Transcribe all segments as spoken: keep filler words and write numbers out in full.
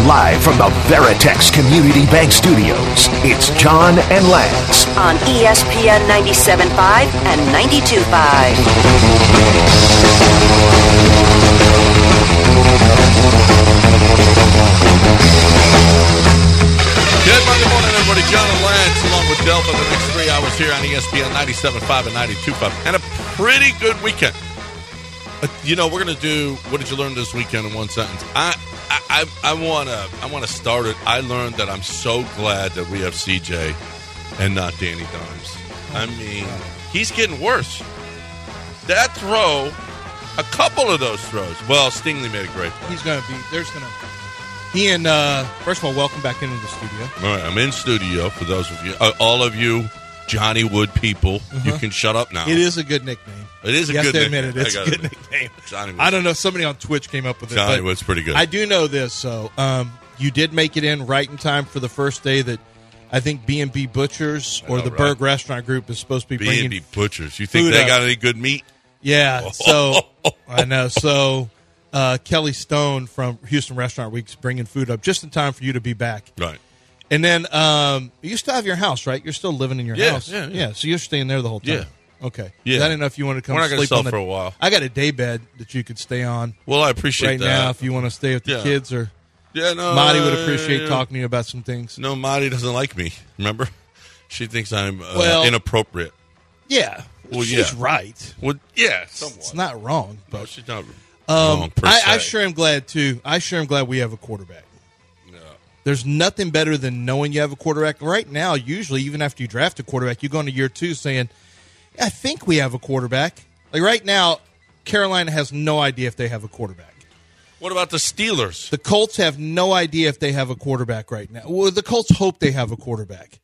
Live from the Veritex Community Bank Studios, it's John and Lance. On E S P N ninety-seven point five and ninety-two point five. Good Monday morning, everybody. John and Lance, along with Delta, the next three hours here on E S P N ninety-seven point five and ninety-two point five. And a pretty good weekend. Uh, you know, we're going to do, what did you learn this weekend in one sentence? I I, I, I want to I want to start it. I learned that I'm so glad that we have C J and not Danny Dimes. I mean, he's getting worse. That throw, a couple of those throws. Well, Stingley made a great play. He's going to be, there's going to, he and, uh, first of all, welcome back into the studio. All right, I'm in studio for those of you, uh, all of you Johnny Wood people. Uh-huh. You can shut up now. It is a good nickname. It is a you good have to nickname. admit it. It's a good nickname. Johnny Wood. I don't know. Somebody on Twitch came up with it. Johnny Wood's pretty good. I do know this, so um, you did make it in right in time for the first day that I think B and B Butchers or know, the right? Berg Restaurant Group is supposed to be bringing B and B Butchers. You think they up. got any good meat? Yeah. So I know. So uh, Kelly Stone from Houston Restaurant Week's bringing food up just in time for you to be back. Right. And then um, you still have your house, right? You're still living in your yeah, house. Yeah, yeah. Yeah. So you're staying there the whole time. Yeah. Okay. Yeah. I didn't know if you want to come We're not sleep sell on the, for a while. I got a day bed that you could stay on. Well, I appreciate right that. now if you want to stay with the yeah. kids or yeah, no, Marty would appreciate yeah. talking to you about some things. No, Marty doesn't like me. Remember? She thinks I'm uh, well, inappropriate. Yeah. Well, she's yeah. right. Well, yeah, somewhat. It's not wrong. But, no, she's not um, wrong per I, se. I sure am glad, too. I sure am glad we have a quarterback. Yeah. There's nothing better than knowing you have a quarterback. Right now, usually, even after you draft a quarterback, you go into year two saying, I think we have a quarterback. Like right now, Carolina has no idea if they have a quarterback. What about the Steelers? The Colts have no idea if they have a quarterback right now. Well, the Colts hope they have a quarterback,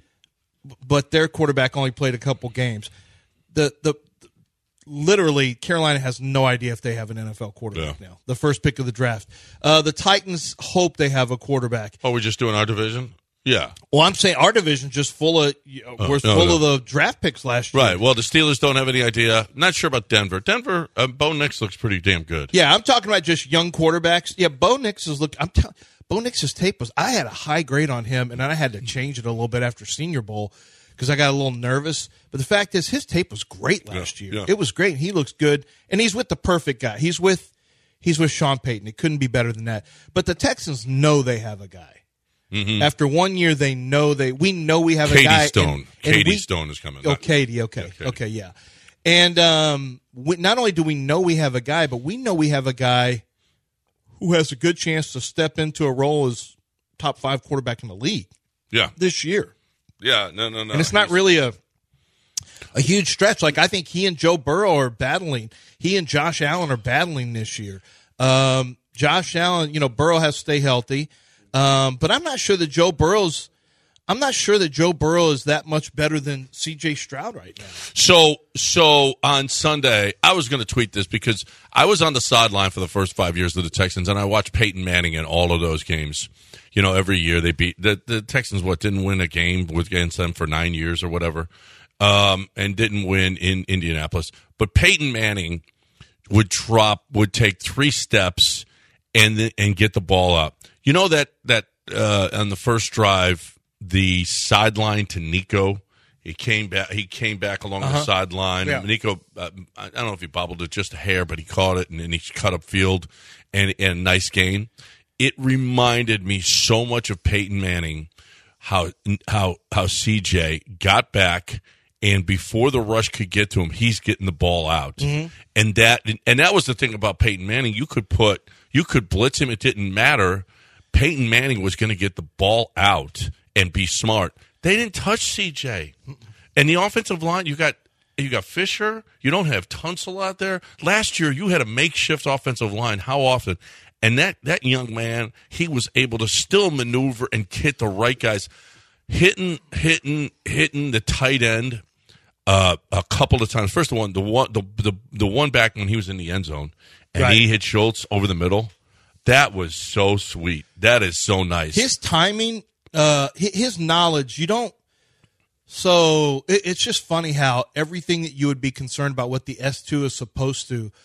but their quarterback only played a couple games. The the literally Carolina has no idea if they have an N F L quarterback yeah. now. The first pick of the draft. Uh, the Titans hope they have a quarterback. Oh, we're just doing our division? Yeah. Well, I'm saying our division's just full of you know, oh, we're no, full no. of the draft picks last year. Right. Well, the Steelers don't have any idea. Not sure about Denver. Denver, uh, Bo Nix looks pretty damn good. Yeah, I'm talking about just young quarterbacks. Yeah, Bo Nix is look. I'm telling. Bo Nix's tape was. I had a high grade on him, and then I had to change it a little bit after Senior Bowl because I got a little nervous. But the fact is, his tape was great last yeah, year. Yeah. It was great. He looks good, and he's with the perfect guy. He's with he's with Sean Payton. It couldn't be better than that. But the Texans know they have a guy. Mm-hmm. After one year, they know they. We know we have Katie a guy. Stone. And, Katie and we, Stone is coming. Oh, Katie. Okay. Yeah, Katie. Okay. Yeah. And um, we, not only do we know we have a guy, but we know we have a guy who has a good chance to step into a role as top five quarterback in the league. Yeah. This year. Yeah. No. No. No. And it's not He's, really a a huge stretch. Like I think he and Joe Burrow are battling. He and Josh Allen are battling this year. Um, Josh Allen. You know, Burrow has to stay healthy. Um, but I'm not sure that Joe Burrow's I'm not sure that Joe Burrow is that much better than C J Stroud right now. So, so on Sunday, I was going to tweet this because I was on the sideline for the first five years of the Texans, and I watched Peyton Manning in all of those games. You know, every year they beat the, the Texans. What didn't win a game with against them for nine years or whatever, um, and didn't win in Indianapolis. But Peyton Manning would drop, would take three steps, and th- and get the ball up. You know that that uh, on the first drive, the sideline to Nico, he came back. He came back along uh-huh. the sideline. Yeah. And Nico, uh, I don't know if he bobbled it just a hair, but he caught it and then he cut up field, and and nice gain. It reminded me so much of Peyton Manning, how how how C J got back. And before the rush could get to him, he's getting the ball out, mm-hmm. and that and that was the thing about Peyton Manning. You could put you could blitz him; it didn't matter. Peyton Manning was going to get the ball out and be smart. They didn't touch C J. And the offensive line, you got you got Fisher. You don't have Tunsil out there. Last year, you had a makeshift offensive line. How often? And that, that young man, he was able to still maneuver and hit the right guys. Hitting, hitting, hitting the tight end uh, a couple of times. First, the one, the one, the, the, the one back when he was in the end zone, and right. he hit Schultz over the middle. That was so sweet. That is so nice. His timing, uh, his knowledge, you don't. So it, it's just funny how everything that you would be concerned about what the S two is supposed to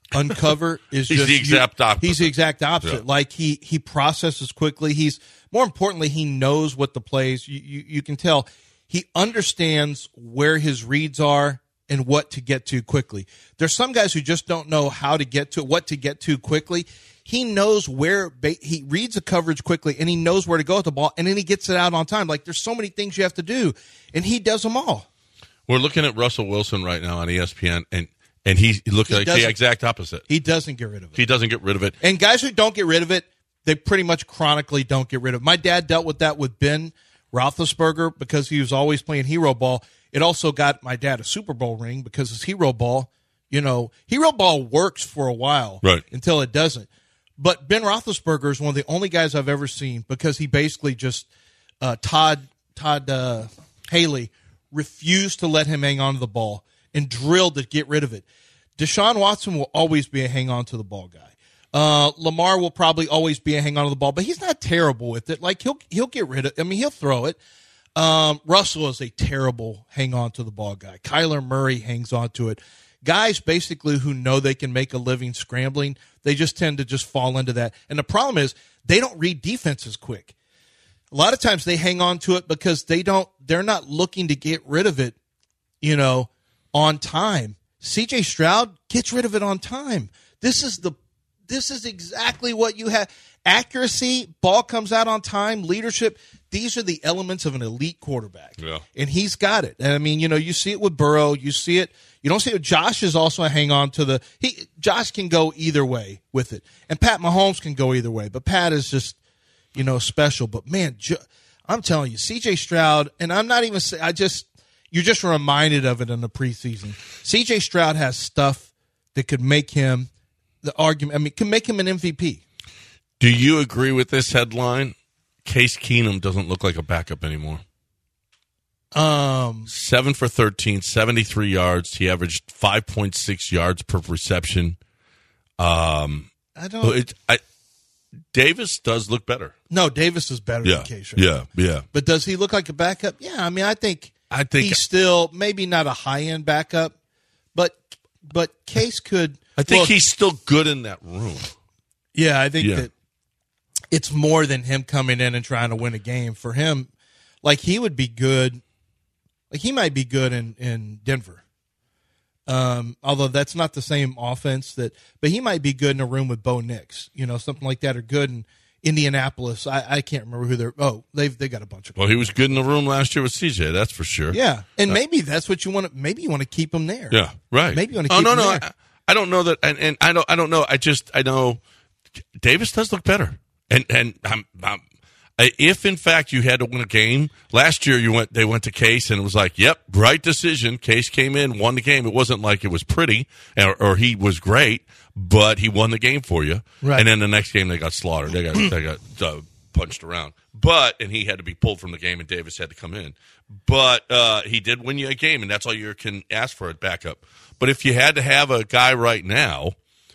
uncover is He's just the exact you, opposite. He's the exact opposite. Yeah. Like he he processes quickly. He's more importantly, he knows what the plays. You, you you can tell he understands where his reads are and what to get to quickly. There's some guys who just don't know how to get to what to get to quickly. He knows where he reads the coverage quickly, and he knows where to go with the ball, and then he gets it out on time. Like there's so many things you have to do, and he does them all. We're looking at Russell Wilson right now on E S P N, and and he looks like the exact opposite. He doesn't get rid of it. He doesn't get rid of it. And guys who don't get rid of it, they pretty much chronically don't get rid of it. My dad dealt with that with Ben Roethlisberger because he was always playing hero ball. It also got my dad a Super Bowl ring because his hero ball, you know, hero ball works for a while right. until it doesn't. But Ben Roethlisberger is one of the only guys I've ever seen because he basically just uh, Todd Todd uh, Haley refused to let him hang on to the ball and drilled to get rid of it. Deshaun Watson will always be a hang on to the ball guy. Uh, Lamar will probably always be a hang on to the ball, but he's not terrible with it. Like he'll he'll get rid of. I mean, he'll throw it. Um, Russell is a terrible hang on to the ball guy. Kyler Murray hangs on to it. Guys basically who know they can make a living scrambling, they just tend to just fall into that. And the problem is they don't read defenses quick. A lot of times they hang on to it because they don't. They're not looking to get rid of it, you know, on time. C J Stroud gets rid of it on time. This is the. This is exactly what you have. Accuracy, ball comes out on time, leadership. These are the elements of an elite quarterback. Yeah. And he's got it. And I mean, you know, you see it with Burrow. You see it. You don't see it. Josh is also a hang on to the – he. Josh can go either way with it. And Pat Mahomes can go either way. But Pat is just, you know, special. But, man, jo- I'm telling you, C J Stroud – and I'm not even – I just – you're just reminded of it in the preseason. C J Stroud has stuff that could make him – the argument, I mean, can make him an M V P. Do you agree with this headline? Case Keenum doesn't look like a backup anymore. Um, Seven for thirteen, seventy-three yards. He averaged five point six yards per reception. Um, I don't. It, I, Davis does look better. No, Davis is better Yeah, than Case. yeah, yeah. But does he look like a backup? Yeah, I mean, I think. I think he's still maybe not a high end backup, but but Case could. I think well, he's still good in that room. Yeah, I think Yeah. that it's more than him coming in and trying to win a game. For him, like he would be good. Like he might be good in, in Denver. Um, although that's not the same offense that, but he might be good in a room with Bo Nix, you know, something like that, or good in Indianapolis. I, I can't remember who they're. Oh, they've they got a bunch of. Well, he was good in the room last year with C J. That's for sure. Yeah, and maybe that's what you want to. Maybe you want to keep him there. Yeah, right. Maybe you want to oh, keep no, him no, there. I, I don't know that, and, and I don't. I don't know. I just I know Davis does look better, and and I'm, I'm, if in fact you had to win a game last year, you went. They went to Case, and it was like, yep, right decision. Case came in, won the game. It wasn't like it was pretty, or, or he was great, but he won the game for you. Right. And then the next game they got slaughtered. They got they got uh, punched around. But and he had to be pulled from the game, and Davis had to come in. But uh, he did win you a game, and that's all you can ask for at backup. But if you had to have a guy right now,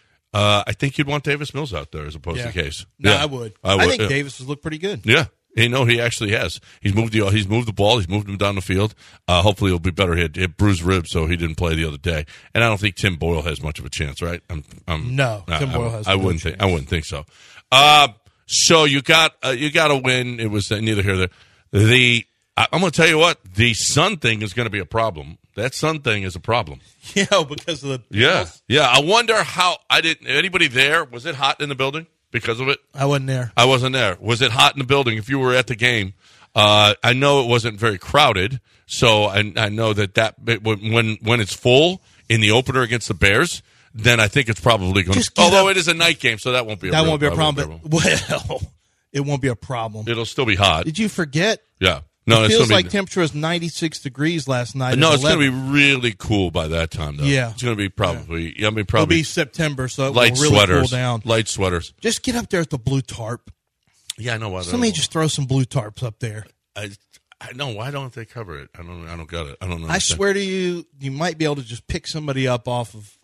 uh, I think you'd want Davis Mills out there as opposed Yeah. to Case. No, Yeah. I would. I I, would, think yeah. Davis has looked pretty good. Yeah, you know he actually has. He's moved the he's moved the ball. He's moved him down the field. Uh, hopefully, he'll be better. He had, he had bruised ribs, so he didn't play the other day. And I don't think Tim Boyle has much of a chance, right? I'm, I'm, No, I, Tim I, Boyle has I no wouldn't chance. think. I wouldn't think so. Uh, so you got uh, you got to win. It was uh, neither here nor there. The I, I'm going to tell you what. The sun thing is going to be a problem. That sun thing is a problem. Yeah, because of the. Yeah, yeah. I wonder how. I didn't. Anybody there? Was it hot in the building because of it? I wasn't there. I wasn't there. Was it hot in the building? If you were at the game, uh, I know it wasn't very crowded. So I, I know that that when when it's full in the opener against the Bears, then I think it's probably going to. Just get Although up- it is a night game, so that won't be a That real, won't be a that problem. won't But well, it won't be a problem. It'll still be hot. Did you forget? Yeah. No, it it's feels gonna like be, temperature was ninety-six degrees last night. no, at it's going to eleven. be really cool by that time, though. Yeah. It's going to be probably. Yeah. I mean, It'll probably be September, so it light will really sweaters. cool down. Light sweaters. Just get up there at the blue tarp. Yeah, I know why. Somebody just throw some blue tarps up there. I, I know why don't they cover it? I don't. I don't get it. I don't know. I swear to you, you might be able to just pick somebody up off of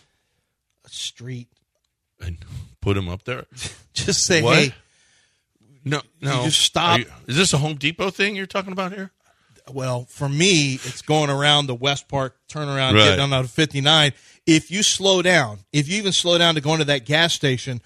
a street. And put him up there. Just say, What? hey, No, no. just stop. Are you- is this a Home Depot thing you're talking about here? well, for me, it's going around the West Park turnaround, Right. getting on out of fifty-nine. If you slow down, if you even slow down to go into that gas station,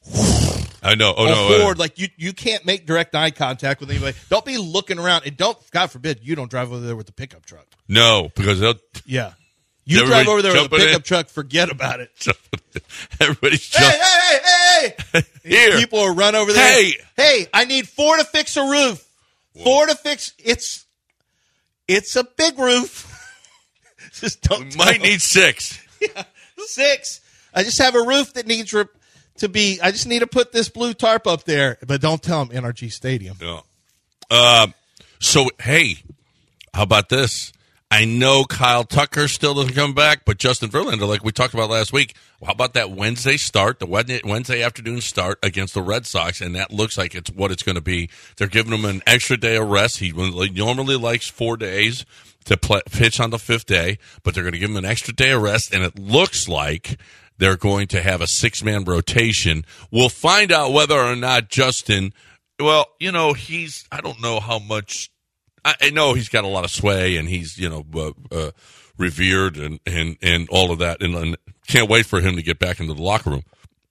I know. Oh, or no. forward, uh, like you, you can't make direct eye contact with anybody. Don't be looking around, and don't, God forbid, you don't drive over there with the pickup truck. no, because they'll. Yeah, you Everybody drive over there with a jumping pickup in. truck, forget about it. Everybody's Hey, jumping. hey, hey, hey! Here. People will run over there. Hey. hey, I need four to fix a roof. Four to fix. It's, it's a big roof. Just don't. We might tell need six. them. Six. I just have a roof that needs rep- to be. I just need to put this blue tarp up there, but don't tell them N R G Stadium. Yeah. Uh, so, hey, how about this? I know Kyle Tucker still doesn't come back, but Justin Verlander, like we talked about last week, how about that Wednesday start, the Wednesday afternoon start against the Red Sox, and that looks like it's what it's going to be. They're giving him an extra day of rest. He normally likes four days to play, pitch on the fifth day, but they're going to give him an extra day of rest, and it looks like they're going to have a six-man rotation. We'll find out whether or not Justin, well, you know, he's, I don't know how much, I, I know he's got a lot of sway, and he's, you know, uh, uh, revered and, and, and all of that, and, and can't wait for him to get back into the locker room.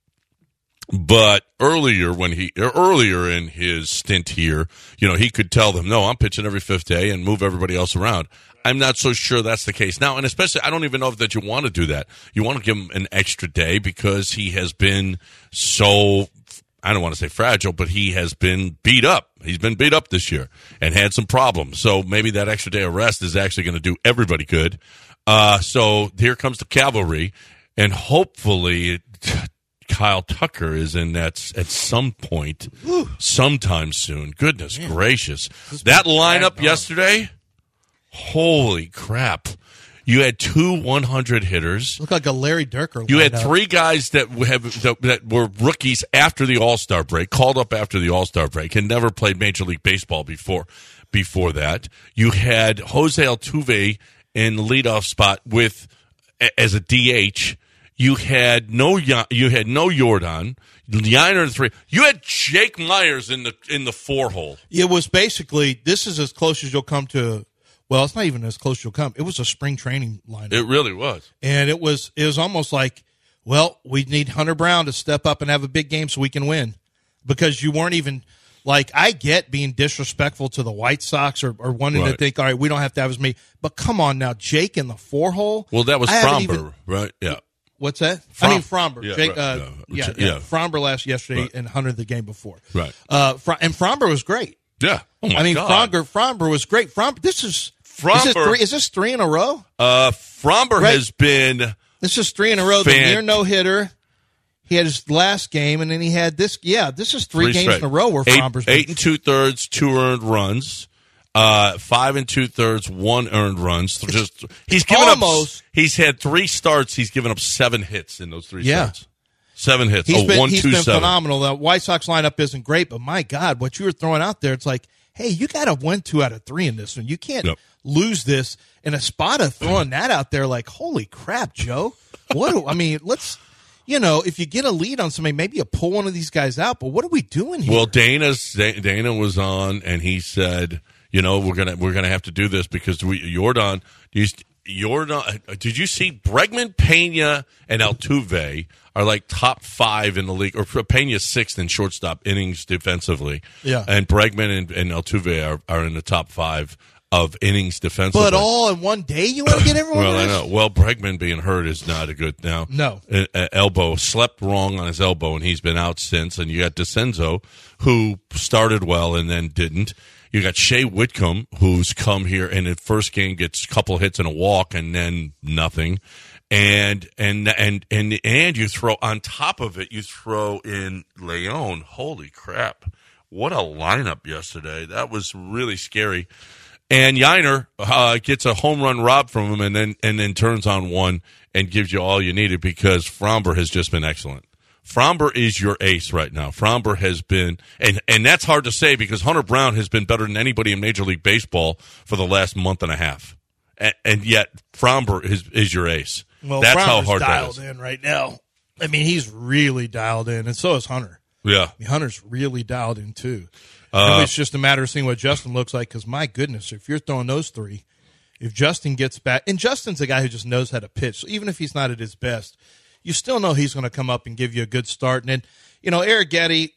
But earlier when he earlier in his stint here, you know, he could tell them, no, I'm pitching every fifth day and move everybody else around. I'm not so sure that's the case now, and especially I don't even know if that you want to do that. You want to give him an extra day because he has been so, I don't want to say fragile, but he has been beat up. He's been beat up this year and had some problems. So maybe that extra day of rest is actually going to do everybody good. Uh, so here comes the cavalry, and hopefully Kyle Tucker is in that at some point, sometime soon. Goodness Man. gracious. That lineup yesterday, holy crap. You had two one hundred hitters. Look like a Larry Durker. You had lineup. three guys that have that, that were rookies after the All-Star break, called up after the All-Star break, and never played Major League Baseball before before that. You had Jose Altuve in the leadoff spot with as a D H. You had no you had no Jordan. Yainer in three. You had Jake Myers in the in the four hole. It was basically, this is as close as you'll come to, well, it's not even as close as you'll come. It was a spring training lineup. It really was. And it was it was almost like, well, we need Hunter Brown to step up and have a big game so we can win. Because you weren't even, like, I get being disrespectful to the White Sox or, or wanting Right. to think, all right, we don't have to have as many. But come on now, Jake in the four hole. Well, that was I haven't Fromber, even- right? Yeah. What's that? From- I mean, Fromber. Yeah, Jake, right, uh, yeah. yeah, Yeah. yeah. Fromber last yesterday Right. and Hunter the game before. Right. Uh, Fr- and Fromber was great. Yeah. Oh my I mean, God. Fromber, Fromber was great. Fromber, this is Fromber- Is this three, is this three in a row? Uh, Fromber Right. has been This is three in a row. The Fan- near no hitter. He had his last game, and then he had this. Yeah, this is three, three games straight. in a row where eight, Fromber's been. eight and two thirds, two earned runs. Uh, five and two thirds, one earned runs. So just he's given almost- up. He's had three starts. He's given up seven hits in those three Yeah. starts. Seven hits. He's oh, been, one, he's two, been seven. phenomenal. The White Sox lineup isn't great, but my God, what you were throwing out there, it's like, hey, you got to win two out of three in this one. You can't Yep. lose this. And Espada throwing that out there, like, holy crap, Joe. What? Do, I mean, let's, you know, if you get a lead on somebody, maybe you pull one of these guys out. But what are we doing here? Well, Dana's Dana was on, and he said, you know, we're gonna we're gonna have to do this because we Jordan. You, Jordan, did you see Bregman, Pena, and Altuve are like top five in the league, or Pena's sixth in shortstop innings defensively. Yeah. And Bregman and, and Altuve are, are in the top five of innings defensively. but all in one day, you want to get everyone Well, I this? know. Well, Bregman being hurt is not a good now. No. Uh, uh, elbow slept wrong on his elbow, and he's been out since. And you got DeCenzo, who started well and then didn't. You got Shea Whitcomb, who's come here and in first game gets a couple hits and a walk, and then nothing. And and and and and you throw on top of it, you throw in Leon. Holy crap! What a lineup yesterday. That was really scary. And Yainer uh, gets a home run robbed from him, and then and then turns on one and gives you all you needed because Fromber has just been excellent. Fromber is your ace right now. Fromber has been, and, and that's hard to say because Hunter Brown has been better than anybody in Major League Baseball for the last month and a half. And, and yet, Fromber is, is your ace. Well, that's how Fromber's hard that dialed is. in right now. I mean, he's really dialed in, and so is Hunter. Yeah. I mean, Hunter's really dialed in, too. Uh, it's just a matter of seeing what Justin looks like because, my goodness, if you're throwing those three, if Justin gets back – and Justin's a guy who just knows how to pitch. So even if he's not at his best, you still know he's going to come up and give you a good start. And then, you know, Eric Getty,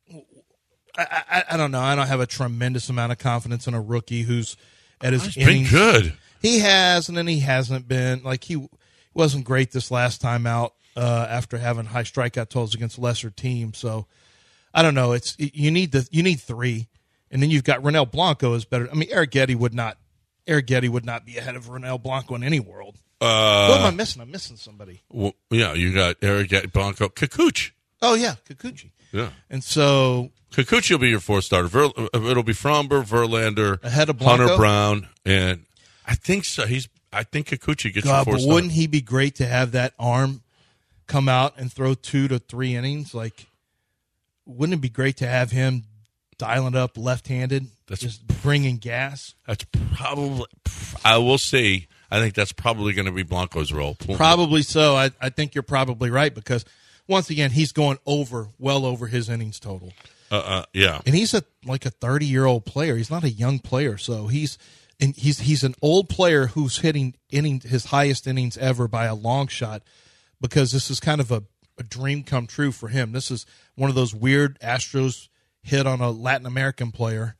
I, I, I don't know. I don't have a tremendous amount of confidence in a rookie who's at his he's been good. He has, and then he hasn't been. Like, he wasn't great this last time out uh, after having high strikeout totals against lesser teams. So, I don't know. It's you need the you need three, and then you've got Ronel Blanco is better. I mean, Eric Getty would not Eric Getty would not be ahead of Ronel Blanco in any world. Uh, what am I missing? I'm missing somebody. Well, yeah, you got Eric Getty, Blanco, Kikuchi. Oh yeah, Kikuchi. Yeah, and so Kikuchi will be your fourth starter. Ver, it'll be Fromber, Verlander, ahead of Blanco? Hunter Brown, and I think so. He's I think Kikuchi gets God, your fourth but starter. wouldn't he be great to have that arm come out and throw two to three innings? Like, wouldn't it be great to have him dialing up left-handed, That's, just bringing gas? That's probably. I will say. I think that's probably going to be Blanco's role. Probably so. I, I think you're probably right because, once again, he's going over, well over his innings total. Uh, uh, yeah, and he's a like a thirty-year-old player. He's not a young player, so he's and he's he's an old player who's hitting inning his highest innings ever by a long shot. Because this is kind of a, a dream come true for him. This is one of those weird Astros hit on a Latin American player,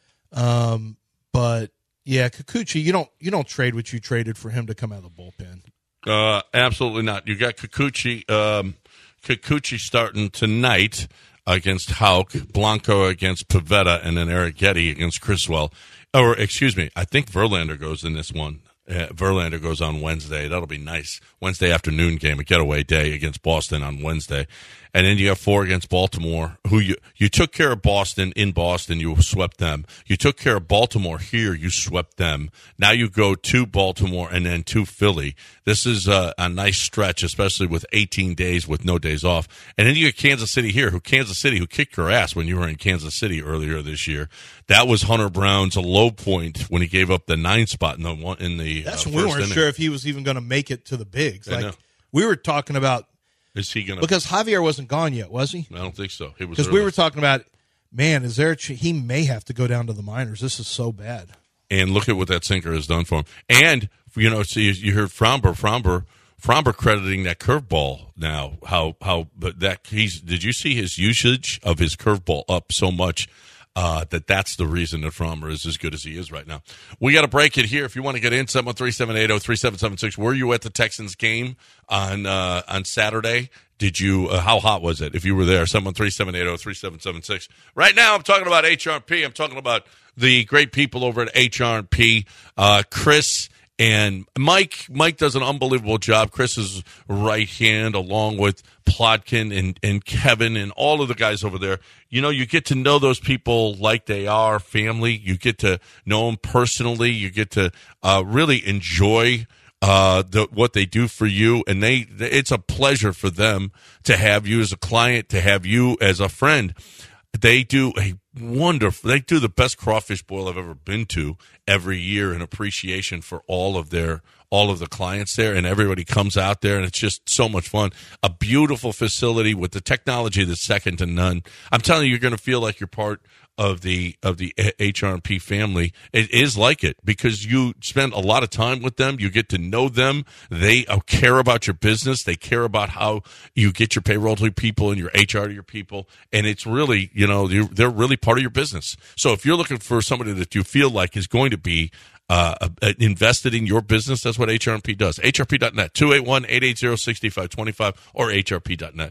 um, but. Yeah, Kikuchi, you don't you don't trade what you traded for him to come out of the bullpen. Uh, absolutely not. You got Kikuchi, um, Kikuchi starting tonight against Houck, Blanco against Pivetta, and then Eric Getty against Criswell. Or, excuse me, I think Verlander goes in this one. Uh, Verlander goes on Wednesday. That'll be nice. Wednesday afternoon game, a getaway day against Boston on Wednesday. And then you have four against Baltimore, who you, you took care of Boston in Boston. You swept them. You took care of Baltimore here. You swept them. Now you go to Baltimore and then to Philly. This is a, a nice stretch, especially with eighteen days with no days off. And then you get Kansas City here, who Kansas City, who kicked your ass when you were in Kansas City earlier this year. That was Hunter Brown's low point when he gave up the nine spot in the one in the. That's uh, when we weren't inning. sure if he was even going to make it to the bigs. I Like know. we were talking about. Is he going to? Because Javier wasn't gone yet, was he? I don't think so. He was Because we early. were talking about, man, is there? A ch- he may have to go down to the minors. This is so bad. And look at what that sinker has done for him. And you know, so you, you heard Fromber, Fromber, Fromber crediting that curveball now. How how but that he's did you see his usage of his curveball up so much? Uh, that that's the reason that Fromber is as good as he is right now. We got to break it here. If you want to get in, seven one three, seven eight zero, three seven seven six. Were you at the Texans game on uh, on Saturday? Did you? Uh, how hot was it? If you were there, seven one three, seven eight zero, three seven seven six. Right now, I'm talking about H R P. I'm talking about the great people over at H R P. Uh, Chris and Mike. Mike does an unbelievable job. Chris's right hand, along with Plotkin and, and Kevin and all of the guys over there. You know, you get to know those people like they are family. You get to know them personally. You get to uh, really enjoy uh, the, what they do for you. And they, it's a pleasure for them to have you as a client, to have you as a friend. They do a wonderful, they do the best crawfish boil I've ever been to every year in appreciation for all of their, all of the clients there, and everybody comes out there, and it's just so much fun. A beautiful facility with the technology that's second to none. I'm telling you, you're going to feel like you're part of the of the H R P family. It is like it because you spend a lot of time with them. You get to know them. They uh, care about your business. They care about how you get your payroll to your people and your H R to your people. And it's really, you know, you're, they're really part of your business. So if you're looking for somebody that you feel like is going to be uh, uh, invested in your business, that's what H R P does. H R P dot net, two eight one, eight eight zero, six five two five or H R P dot net.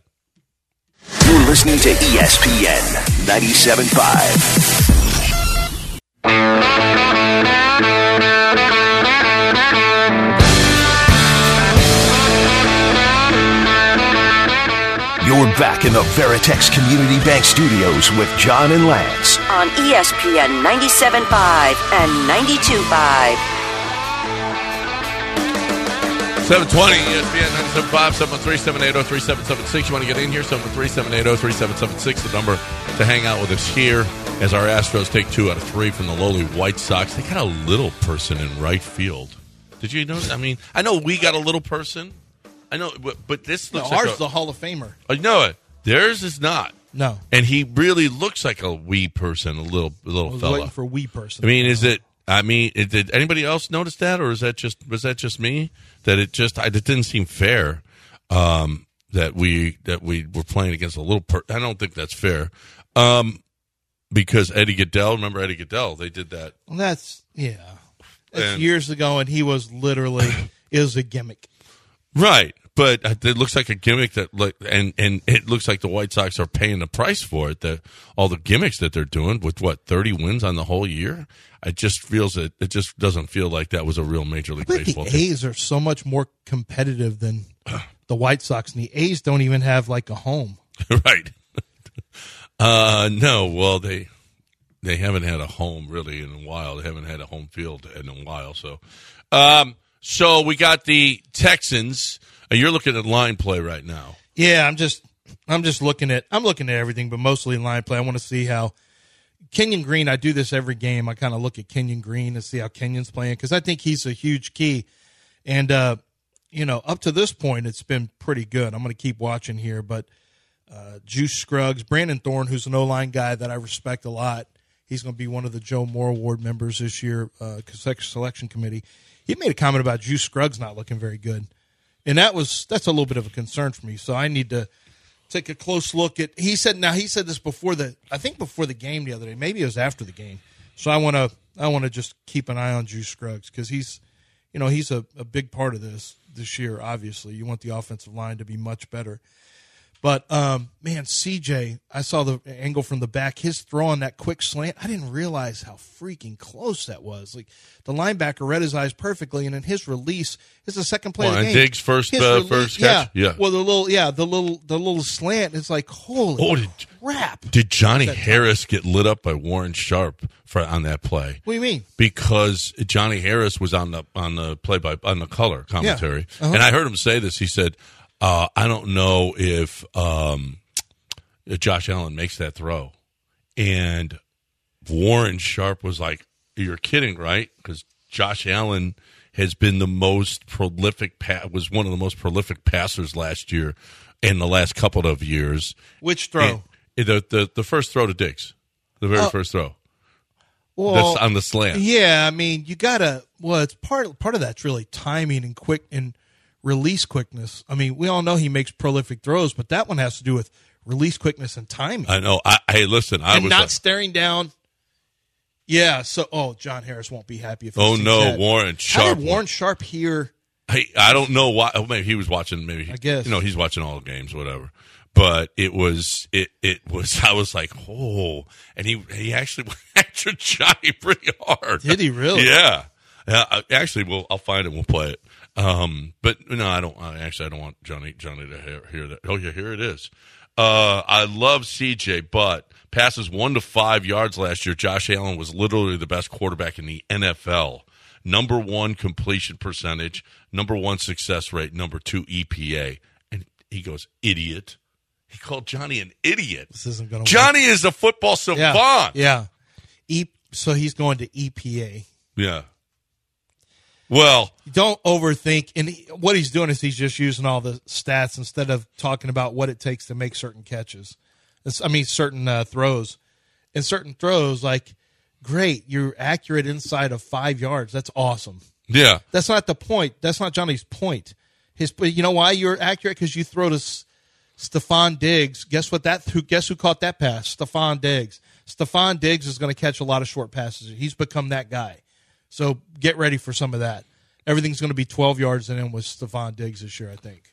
You're listening to E S P N ninety-seven point five. You're back in the Veritex Community Bank Studios with John and Lance. On E S P N ninety-seven point five and ninety-two point five. seven twenty E S P N ninety-seven point five, seven one three, seven eight zero, three seven seven six. You want to get in here? seven one three, seven eight zero, three seven seven six, the number to hang out with us here as our Astros take two out of three from the lowly White Sox. They got a little person in right field. Did you know? I mean, I know we got a little person. I know, but, but this No, looks ours like is the Hall of Famer. I know it. Theirs is not. No. And he really looks like a wee person, a little a little I was fella. waiting for a wee person. I mean, is it? I mean, it, did anybody else notice that, or is that just was that just me? That it just I, it didn't seem fair um, that we that we were playing against a little. Per- I don't think that's fair um, because Eddie Goodell. Remember Eddie Goodell? They did that. Well, that's yeah. That's And- years ago, and he was literally it was a gimmick. Right, but it looks like a gimmick that, like, and and it looks like the White Sox are paying the price for it. That all the gimmicks that they're doing with what thirty wins on the whole year. It just feels that it just doesn't feel like that was a real Major League I think Baseball the team. A's are so much more competitive than the White Sox, and the A's don't even have like a home. Right? Uh, no, well they they haven't had a home really in a while. They haven't had a home field in a while. So, um, so we got the Texans. Uh, you're looking at line play right now. Yeah, I'm just I'm just looking at I'm looking at everything, but mostly in line play. I want to see how Kenyon Green. I do this every game. I kind of look at Kenyon Green and see how Kenyon's playing because I think he's a huge key. And uh, you know, up to this point, it's been pretty good. I'm going to keep watching here, but uh, Juice Scruggs, Brandon Thorne, who's an O-line guy that I respect a lot. He's going to be one of the Joe Moore Award members this year, uh, selection committee. He made a comment about Juice Scruggs not looking very good. And that was that's a little bit of a concern for me. So I need to take a close look at. He said now he said this before the I think before the game the other day. Maybe it was after the game. So I want to I want to just keep an eye on Juice Scruggs because he's you know he's a, a big part of this this year. Obviously, you want the offensive line to be much better. But, um, man, C J, I saw the angle from the back. His throw on that quick slant, I didn't realize how freaking close that was. Like, the linebacker read his eyes perfectly, and then his release is the second play Well, of the and game. Diggs' first, His uh, release- first catch? Yeah. Yeah. Well, the little, yeah, the little, the little slant is like, holy Oh, did- crap. Did Johnny That- Harris get lit up by Warren Sharp for on that play? What do you mean? Because Johnny Harris was on the on the play by on the color commentary, Uh-huh. and I heard him say this. He said, uh, "I don't know if um, Josh Allen makes that throw," and Warren Sharp was like, "You're kidding, right?" Because Josh Allen has been the most prolific pa- was one of the most prolific passers last year in the last couple of years. Which throw? And the, the the first throw to Diggs, the very Oh. first throw. Well, That's on the slant. yeah, I mean, you gotta. Well, it's part part of that's really timing and quick and release quickness. I mean, we all know he makes prolific throws, but that one has to do with release quickness and timing, I know. I, hey, listen, I and was. not uh, staring down. Yeah. So, oh, John Harris won't be happy if. He oh sees no, that. Warren How Sharp. did Warren Sharp hear? Hey, I don't know why. Oh, maybe he was watching. Maybe I guess. you know he's watching all the games, whatever. But it was it it was. I was like, oh, and he he actually went after Johnny pretty hard. Did he really? Yeah. Yeah. I- Actually, we'll I'll find it. We'll play it. Um, but no, I don't. I, actually, I don't want Johnny Johnny to hear, hear that. Oh yeah, here it is. Uh, I love C J, but passes one to five yards last year. Josh Allen was literally the best quarterback in the N F L. Number one completion percentage, number one success rate, number two E P A. And he goes, idiot. He called Johnny an idiot. This isn't going to. Johnny is a football savant. Yeah. Yeah. E, so he's going to E P A. Yeah. Well, Don't overthink. And he, what he's doing is he's just using all the stats instead of talking about what it takes to make certain catches. It's, I mean, certain uh, throws. And certain throws, like, great, you're accurate inside of five yards. That's awesome. yeah. That's not the point. That's not Johnny's point. His, you know why you're accurate? Because you throw to S- Stephon Diggs. Guess what? That who? Guess who caught that pass? Stephon Diggs. Stephon Diggs is going to catch a lot of short passes. He's become that guy. So get ready for some of that. Everything's going to be twelve yards and in with Stephon Diggs this year, I think.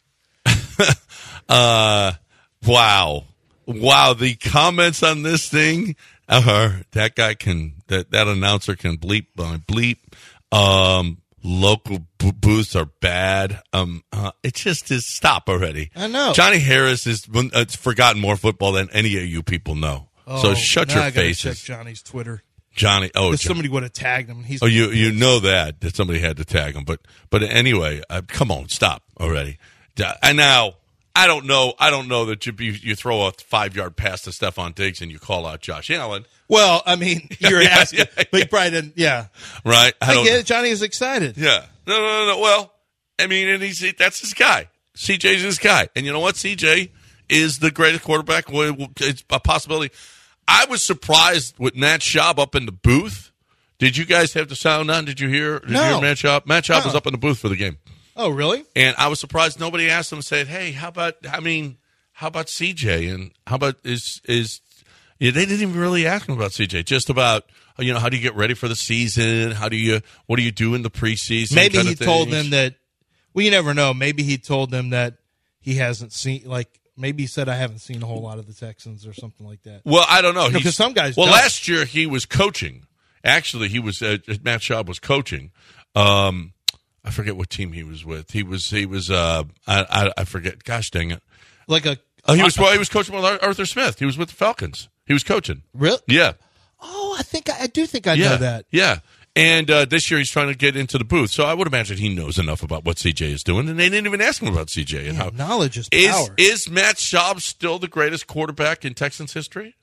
Uh, wow. Wow. The comments on this thing are that guy can, that, that announcer can bleep, uh, bleep. Um, local b- booths are bad. Um, uh, it just is, stop already. I know. Johnny Harris is, uh, it's forgotten more football than any of you people know. so Oh, shut now your I gotta faces. check Johnny's Twitter. Johnny, oh, If John- somebody would have tagged him, he's oh, you, you know that, that somebody had to tag him. But, but anyway, uh, come on, stop already. Uh, And now, I don't know. I don't know that you you, you throw a five yard pass to Stephon Diggs and you call out Josh Allen, Well, I mean, you're Yeah, asking, yeah, but you probably didn't. Yeah, right? I, don't. get it. Johnny is excited. Yeah. No, no, no, no. Well, I mean, and he's that's his guy. C J's his guy, and you know what? C J is the greatest quarterback. It's a possibility. I was surprised with Matt Schaub up in the booth. Did you guys have the sound on? Did you hear? Did no. you hear Matt Schaub? Matt Schaub no. was up in the booth for the game. Oh, really? And I was surprised nobody asked him and said, "Hey, how about? I mean, how about C J? And how about is is?" Yeah, they didn't even really ask him about C J. Just about, you know, how do you get ready for the season? How do you? What do you do in the preseason? Maybe kind he of told things. them that. Well, you never know. Maybe he told them that he hasn't seen. Like maybe he said, "I haven't seen a whole lot of the Texans" or something like that. Well, I don't know. Because He's- some guys Well, don't. last year he was coaching. Actually, he was uh, Matt Schaub was coaching. Um, I forget what team he was with. He was he was uh, I, I I forget. Gosh dang it! Like a. Oh, he was well, he was coaching with Ar- Arthur Smith. He was with the Falcons. He was coaching. Really? Yeah. Oh, I think I, I do think I yeah. know that. Yeah. And uh, this year he's trying to get into the booth. So I would imagine he knows enough about what C J is doing. And they didn't even ask him about C J. And Yeah, how knowledge is is, power. is Matt Schaub still the greatest quarterback in Texans history?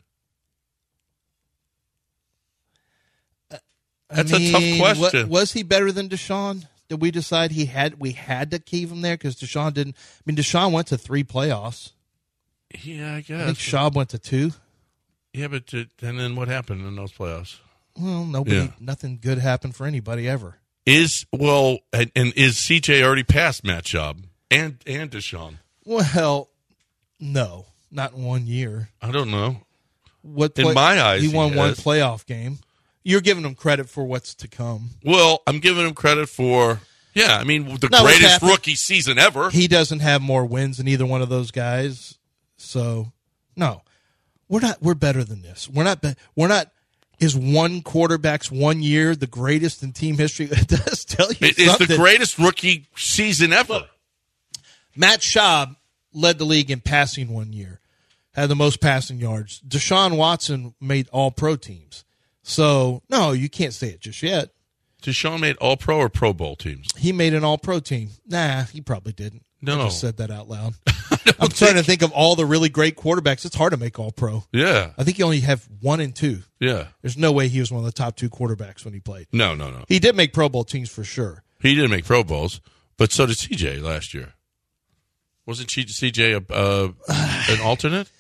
That's I a tough mean, question. wa- was he better than Deshaun? Did we decide he had we had to keep him there because Deshaun didn't? I mean, Deshaun went to three playoffs. Yeah, I I guess. think Schaub went to two. Yeah, but uh, and then what happened in those playoffs? Well, nobody, Yeah. nothing good happened for anybody ever. Is well, and, and is C J already past Matt Schaub and and Deshaun? Well, no, not in one year. I don't know. What In my eyes, he he won one has. playoff game. You're giving him credit for what's to come. Well, I'm giving him credit for yeah. I mean, the No, what's greatest happened- rookie season ever. He doesn't have more wins than either one of those guys. So, no, we're not. We're better than this. We're not. Be, we're not. Is one quarterback's one year the greatest in team history? It does tell you It is something. the greatest rookie season ever. Matt Schaub led the league in passing one year, had the most passing yards. Deshaun Watson made all pro teams. So, no, you can't say it just yet. Deshaun made All Pro or Pro Bowl teams. He made an all pro team. Nah, he probably didn't. No. I just said that out loud. I'm trying to think of all the really great quarterbacks. It's hard to make all pro. Yeah, I think you only have one and two. yeah. There's no way he was one of the top two quarterbacks when he played. No, no, no. He did make Pro Bowl teams for sure. He didn't make Pro Bowls, but so did C J last year. Wasn't C J a, uh, an alternate?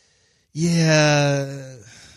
Yeah.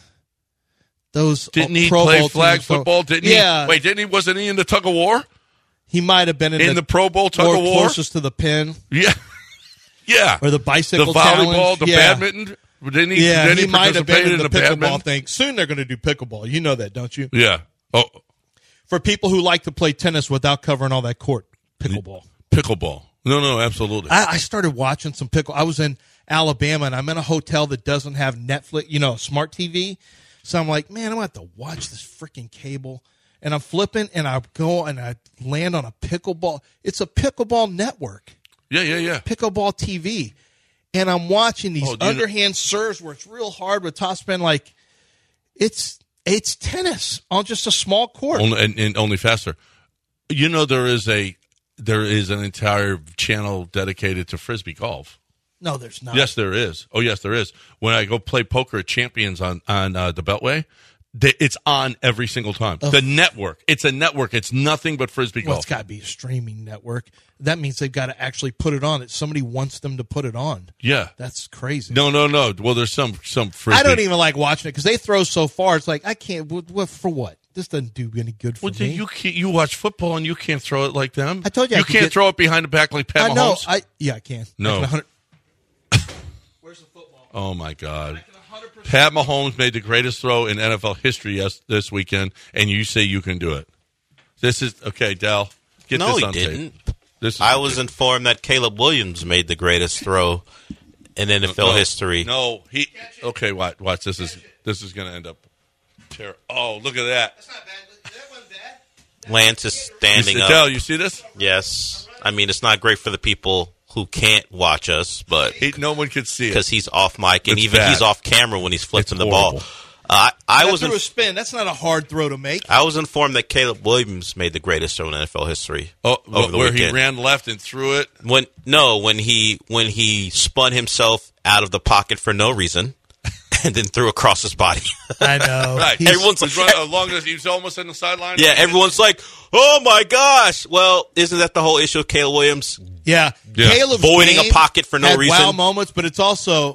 Those Didn't he Pro play Bowl flag teams, so- football? Didn't yeah. he? Wait, didn't he? Wasn't he in the tug of war? He might have been in, In the, the Pro Bowl tug more of war? closest to the pin Yeah, yeah. or the bicycle the volleyball, challenge. the yeah. badminton. Didn't he? Yeah, didn't he, might have been participate in the, the pickleball badminton? thing. Soon they're going to do pickleball. You know that, don't you? Yeah. Oh, For people who like to play tennis without covering all that court, pickleball. pickleball. No, no, absolutely. I, I started watching some pickle. I was in Alabama, and I'm in a hotel that doesn't have Netflix, you know, smart T V. So I'm like, man, I'm going to have to watch this freaking cable. And I'm flipping, and I go and I land on a pickleball. It's a pickleball network, yeah, yeah, yeah. pickleball T V. And I'm watching these Oh, do you underhand serves where it's real hard with topspin. Like, it's it's tennis on just a small court. Only, and, and only faster. You know, there is a there is an entire channel dedicated to frisbee golf. No, there's not. Yes, there is. Oh, yes, there is. When I go play poker at Champions on on uh, the Beltway, they, it's on every single time. Oh. The network. It's a network. It's nothing but frisbee Well, golf. it's got to be a streaming network. That means they've got to actually put it on. That somebody wants them to put it on. Yeah. That's crazy. No, no, no. Well, there's some some frisbee. I don't even like watching it because they throw so far. It's like I can't. What, what for? What? This doesn't do any good for Well, me. you can't, you watch football and you can't throw it like them. I told you I you could can't get- throw it behind the back like Pat I know. Mahomes. I yeah, I can. No. I can one hundred Where's the football? Oh my God. I can one hundred percent Pat Mahomes made the greatest throw in N F L history yes, this weekend, and you say you can do it. This is okay, Dal. Get No, this he on tape. didn't. This is I was informed that Caleb Williams made the greatest throw in N F L no, history. No, he. Okay, watch. Watch. This is this is going to end up. Ter- oh, look at that. That's not bad. That wasn't bad. Lance is You standing see, up. Dal, you see this? Yes. I mean, it's not great for the people who can't watch us, but He, no one can see it. because he's off mic and It's even bad. he's off camera when he's flipping It's the ball. horrible. Uh, I, I That was threw in, a spin. That's not a hard throw to make. I was informed that Caleb Williams made the greatest throw in N F L history. Oh, over the where weekend. he ran left and threw it. When no, when he when he spun himself out of the pocket for no reason and then threw across his body. I know. Right. He's- Everyone's He's like, running, as long as he's almost in the sideline. yeah, everyone's like, oh my gosh. Well, isn't that the whole issue of Caleb Williams? Yeah, Yeah. Caleb's Voiding a game pocket for no had reason. Wow moments, but it's also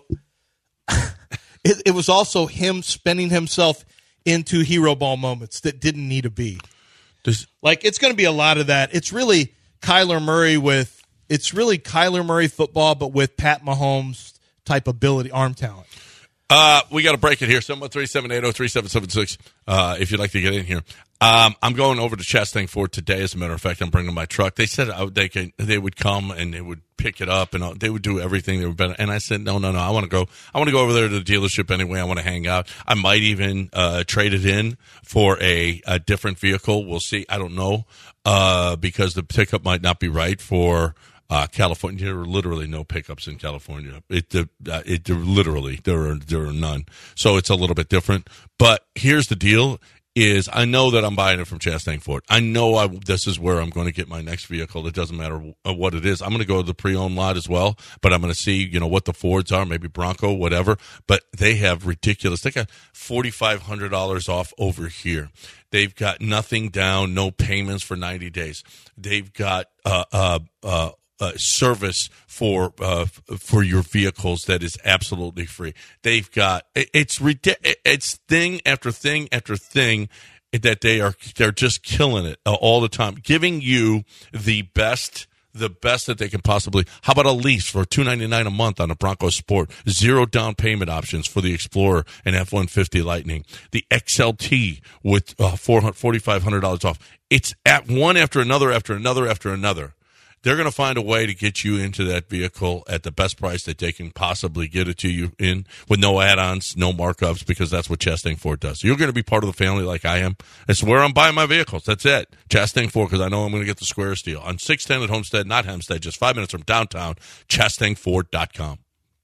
it, it was also him spinning himself into hero ball moments that didn't need to be. Does, Like it's going to be a lot of that. It's really Kyler Murray with it's really Kyler Murray football, but with Pat Mahomes type ability, arm talent. Uh, we got to break it here. seven one three, seven eight zero, three seven seven six uh, if you'd like to get in here. Um, I'm going over to Chastang Ford today. As a matter of fact, I'm bringing my truck. They said I would, they could, they would come and they would pick it up and uh, they would do everything. They were better. And I said, no, no, no. I want to go. I want to go over there to the dealership anyway. I want to hang out. I might even uh, trade it in for a, a different vehicle. We'll see. I don't know uh, because the pickup might not be right for. Uh, California, there are literally no pickups in California. It, uh, it, there literally, there are, there are none. So it's a little bit different. But here's the deal is I know that I'm buying it from Chastang Ford. I know I, this is where I'm going to get my next vehicle. It doesn't matter what it is. I'm going to go to the pre-owned lot as well, but I'm going to see, you know, what the Fords are, maybe Bronco, whatever. But they have ridiculous. They got forty-five hundred dollars off over here. They've got nothing down, no payments for ninety days. They've got, uh, uh, uh, Uh, service for uh, for your vehicles that is absolutely free. They've got it, it's it's thing after thing after thing that they are they're just killing it uh, all the time, giving you the best the best that they can possibly. How about a lease for two ninety-nine a month on a Bronco Sport? Zero down payment options for the Explorer and F one fifty Lightning. The X L T with uh, forty-five hundred dollars off. It's at one after another after another after another. They're going to find a way to get you into that vehicle at the best price that they can possibly get it to you in with no add-ons, no markups, because that's what Chastang Ford does. So you're going to be part of the family like I am. It's where I'm buying my vehicles. That's it. Chastang Ford, because I know I'm going to get the square deal. On six ten at Homestead, not Hempstead, just five minutes from downtown, chastang ford dot com.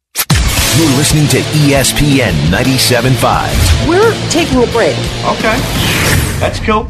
You're listening to E S P N ninety-seven point five. We're taking a break. Okay. That's cool.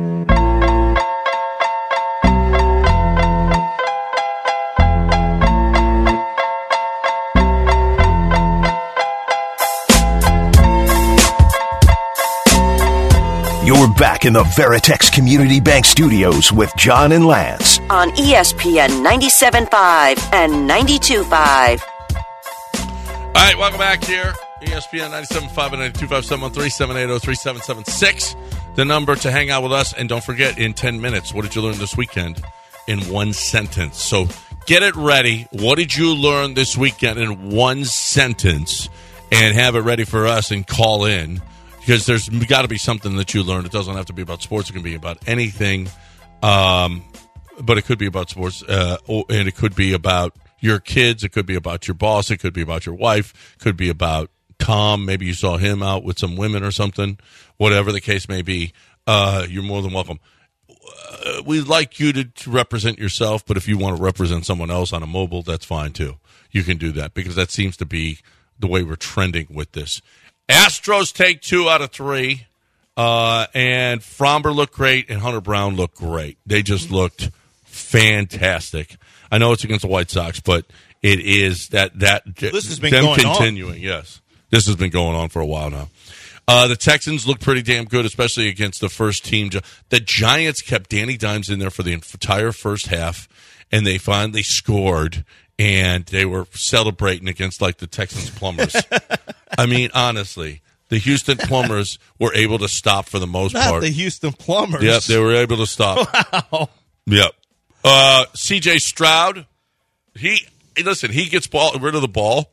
You're back in the Veritex Community Bank Studios with John and Lance. On E S P N ninety-seven point five and ninety-two point five. All right, welcome back here. E S P N ninety-seven point five and ninety-two point five, seven one three, seven eight zero, three seven seven six. The number to hang out with us. And don't forget, in ten minutes, what did you learn this weekend in one sentence? So get it ready. What did you learn this weekend in one sentence? And have it ready for us and call in. Because there's got to be something that you learned. It doesn't have to be about sports. It can be about anything. Um, but it could be about sports. Uh, and it could be about your kids. It could be about your boss. It could be about your wife. It could be about Tom. Maybe you saw him out with some women or something. Whatever the case may be, uh, you're more than welcome. Uh, we'd like you to, to represent yourself. But if you want to represent someone else on a mobile, that's fine too. You can do that. Because that seems to be the way we're trending with this. Astros take two out of three, uh, and Fromber looked great, and Hunter Brown looked great. They just looked fantastic. I know it's against the White Sox, but it is that that This has been them going on. continuing. Yes, this has been going on for a while now. Uh, the Texans looked pretty damn good, especially against the first team. The Giants kept Danny Dimes in there for the entire first half, and they finally scored. And they were celebrating against, like, the Texans Plumbers. I mean, honestly, the Houston Plumbers were able to stop for the most Not part. the Houston Plumbers. Yep, they were able to stop. Wow. Yep. Uh, C J Stroud, he listen, he gets ball, rid of the ball,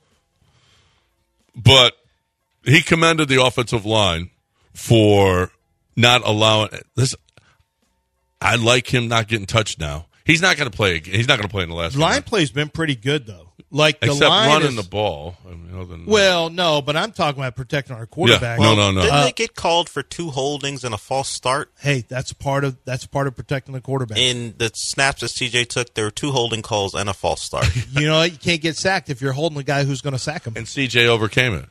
but he commended the offensive line for not allowing this. I like him not getting touched now. He's not going to play. He's not going to play in the last Line game. play's been pretty good though. Like the Except line running is, the ball. I mean, other than Well, no, but I'm talking about protecting our quarterback. Yeah. No, no, no. Didn't Uh, they get called for two holdings and a false start? Hey, that's part of that's part of protecting the quarterback. In the snaps that C J took, there were two holding calls and a false start. You know, you can't get sacked if you're holding the guy who's going to sack him. And C J overcame it.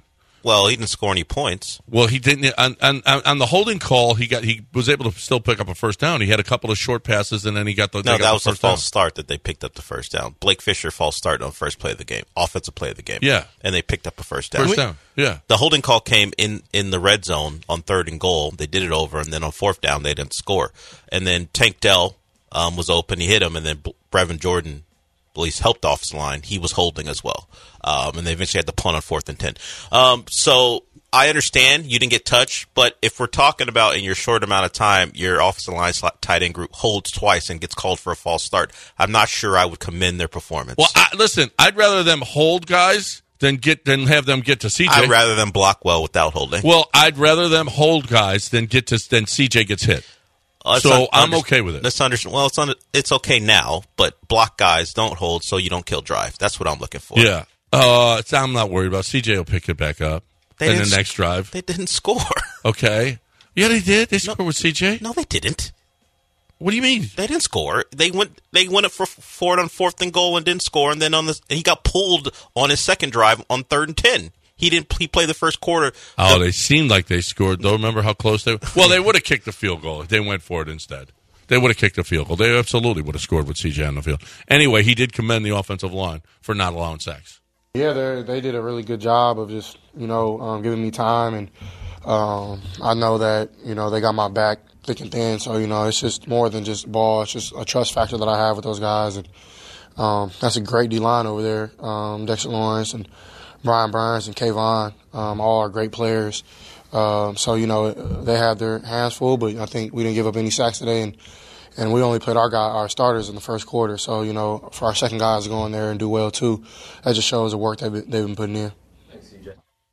Well, he didn't score any points. Well, he didn't on, on on the holding call. He got he was able to still pick up a first down. He had a couple of short passes, and then he got the no. got That the was a first false down. start that they picked up the first down. Blake Fisher false start on first play of the game, offensive play of the game. Yeah, and they picked up a first down. First down. Yeah, the holding call came in in the red zone on third and goal. They did it over, and then on fourth down they didn't score. And then Tank Dell um, was open. He hit him, and then Brevin Jordan, at least helped the offensive line. He was holding as well, um, and they eventually had to punt on fourth and ten. Um, so. I understand you didn't get touched, but if we're talking about in your short amount of time, your offensive line tight end group holds twice and gets called for a false start, I'm not sure I would commend their performance. Well, I, listen, I'd rather them hold guys than get than have them get to C J. I'd rather them block well without holding. Well, I'd rather them hold guys than get to than C J gets hit. Uh, so un- I'm under- okay with it. Let's understand. Well, it's un- it's okay now, but block guys, don't hold, so you don't kill drive. That's what I'm looking for. Yeah, uh, it's, I'm not worried about. C J will pick it back up. They in the didn't- next drive. They didn't score. Okay. Yeah, they did. They scored with C J. No, they didn't. What do you mean? They didn't score. They went. They went up for for it on fourth and goal and didn't score. And then on the he got pulled on his second drive on third and ten. He didn't. He played the first quarter. Oh, the, they seemed like they scored, though. Remember how close they were? Well, they would have kicked the field goal if they went for it instead. They would have kicked the field goal. They absolutely would have scored with C J on the field. Anyway, he did commend the offensive line for not allowing sacks. Yeah, they they did a really good job of just, you know, um, giving me time. And um, I know that, you know, they got my back thick and thin. So, you know, it's just more than just ball. It's just a trust factor that I have with those guys. And um, that's a great D-line over there. Um, Dexter Lawrence and Brian Burns and Kayvon, um, all are great players. Um, so, you know, they have their hands full, but I think we didn't give up any sacks today. And And we only played our guy, our starters in the first quarter. So, you know, for our second guys to go in there and do well, too, that just shows the work they've been, they've been putting in. Thanks, C J.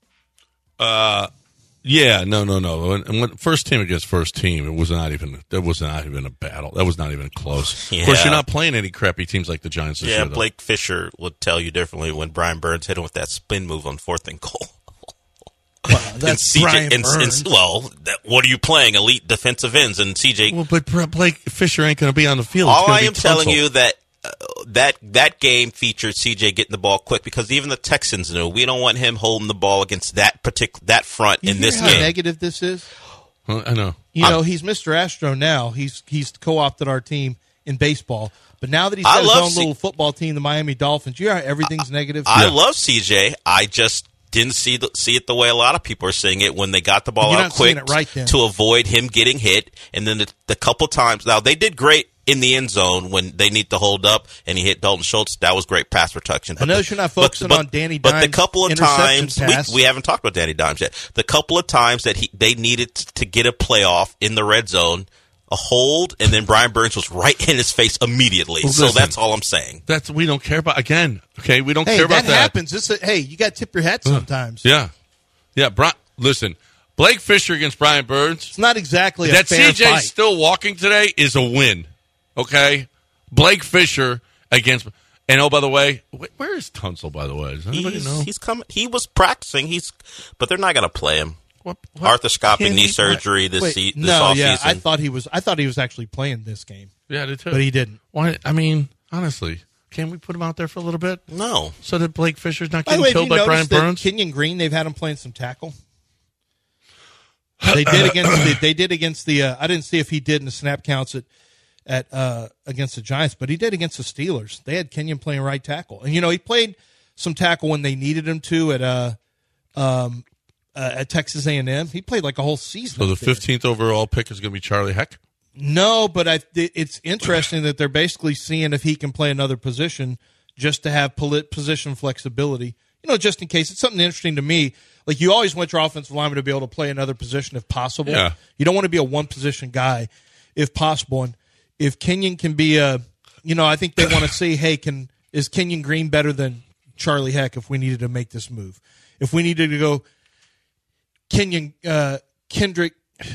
Uh, yeah, no, no, no. When, when first team against first team, it was not even that was not even a battle. That was not even close. Yeah. Of course, you're not playing any crappy teams like the Giants this yeah, year. Though. Blake Fisher would tell you differently when Brian Burns hit him with that spin move on fourth and goal. Wow, and that's C J, Brian and, and, Burns. well, that, what are you playing? Elite defensive ends, and C J. Well, but Blake Fisher ain't going to be on the field. It's All gonna I be am telling Tunsil. you that uh, that that game featured C J getting the ball quick because even the Texans knew we don't want him holding the ball against that particular that front You in hear this how game. negative this is? Well, I know. You know, he's Mister Astro now. He's he's co-opted our team in baseball. But now that he's I got his love own C- little football team, the Miami Dolphins, you know how everything's negative? I Yeah. love C J. I just didn't see the, see it the way a lot of people are seeing it when they got the ball You're out not quick seeing it right then. to avoid him getting hit. And then the, the couple times, now they did great in the end zone when they need to hold up and he hit Dalton Schultz. That was great pass protection. I notice the, you're not focusing but, on Danny But the Dimes' couple of interception times, pass. we, we haven't talked about Danny Dimes yet. The couple of times that he they needed to get a playoff in the red zone, a hold, and then Brian Burns was right in his face immediately. Well, so listen. that's all I'm saying. That's we don't care about again. Okay, we don't Hey, care about that that. happens. It's a, hey, you got to tip your hat sometimes. Yeah, yeah. Bri- listen, Blake Fisher against Brian Burns. It's not exactly a That fair C J fight. still walking today is a win. Okay, Blake Fisher against. And oh, by the way, wh- where is Tunsil? By the way, does anybody He's, know? he's coming. He was practicing. He's, but they're not going to play him. What, what? Arthroscopic Can knee he- surgery this, Wait, se- this no, offseason. yeah, I thought he was. I thought he was actually playing this game, Yeah, I did too. but he didn't. Why? I mean, honestly, can we put him out there for a little bit no. so that Blake Fisher's not By the getting way, have killed you by Brian noticed that Burns? Kenyon Green, they've had him playing some tackle. They did against the. They did against the. Uh, I didn't see if he did in the snap counts at at uh, against the Giants, but he did against the Steelers. They had Kenyon playing right tackle, and you know he played some tackle when they needed him to at uh, um, uh, at Texas A and M. He played like a whole season. So the up there. fifteenth overall pick is going to be Charlie Heck. No, but I, it's interesting that they're basically seeing if he can play another position just to have polit- position flexibility. You know, just in case. It's something interesting to me. Like, you always want your offensive lineman to be able to play another position if possible. Yeah. You don't want to be a one-position guy if possible. And if Kenyon can be a, you know, I think they want to see, hey, can is Kenyon Green better than Charlie Heck if we needed to make this move? If we needed to go Kenyon, uh, Kendrick,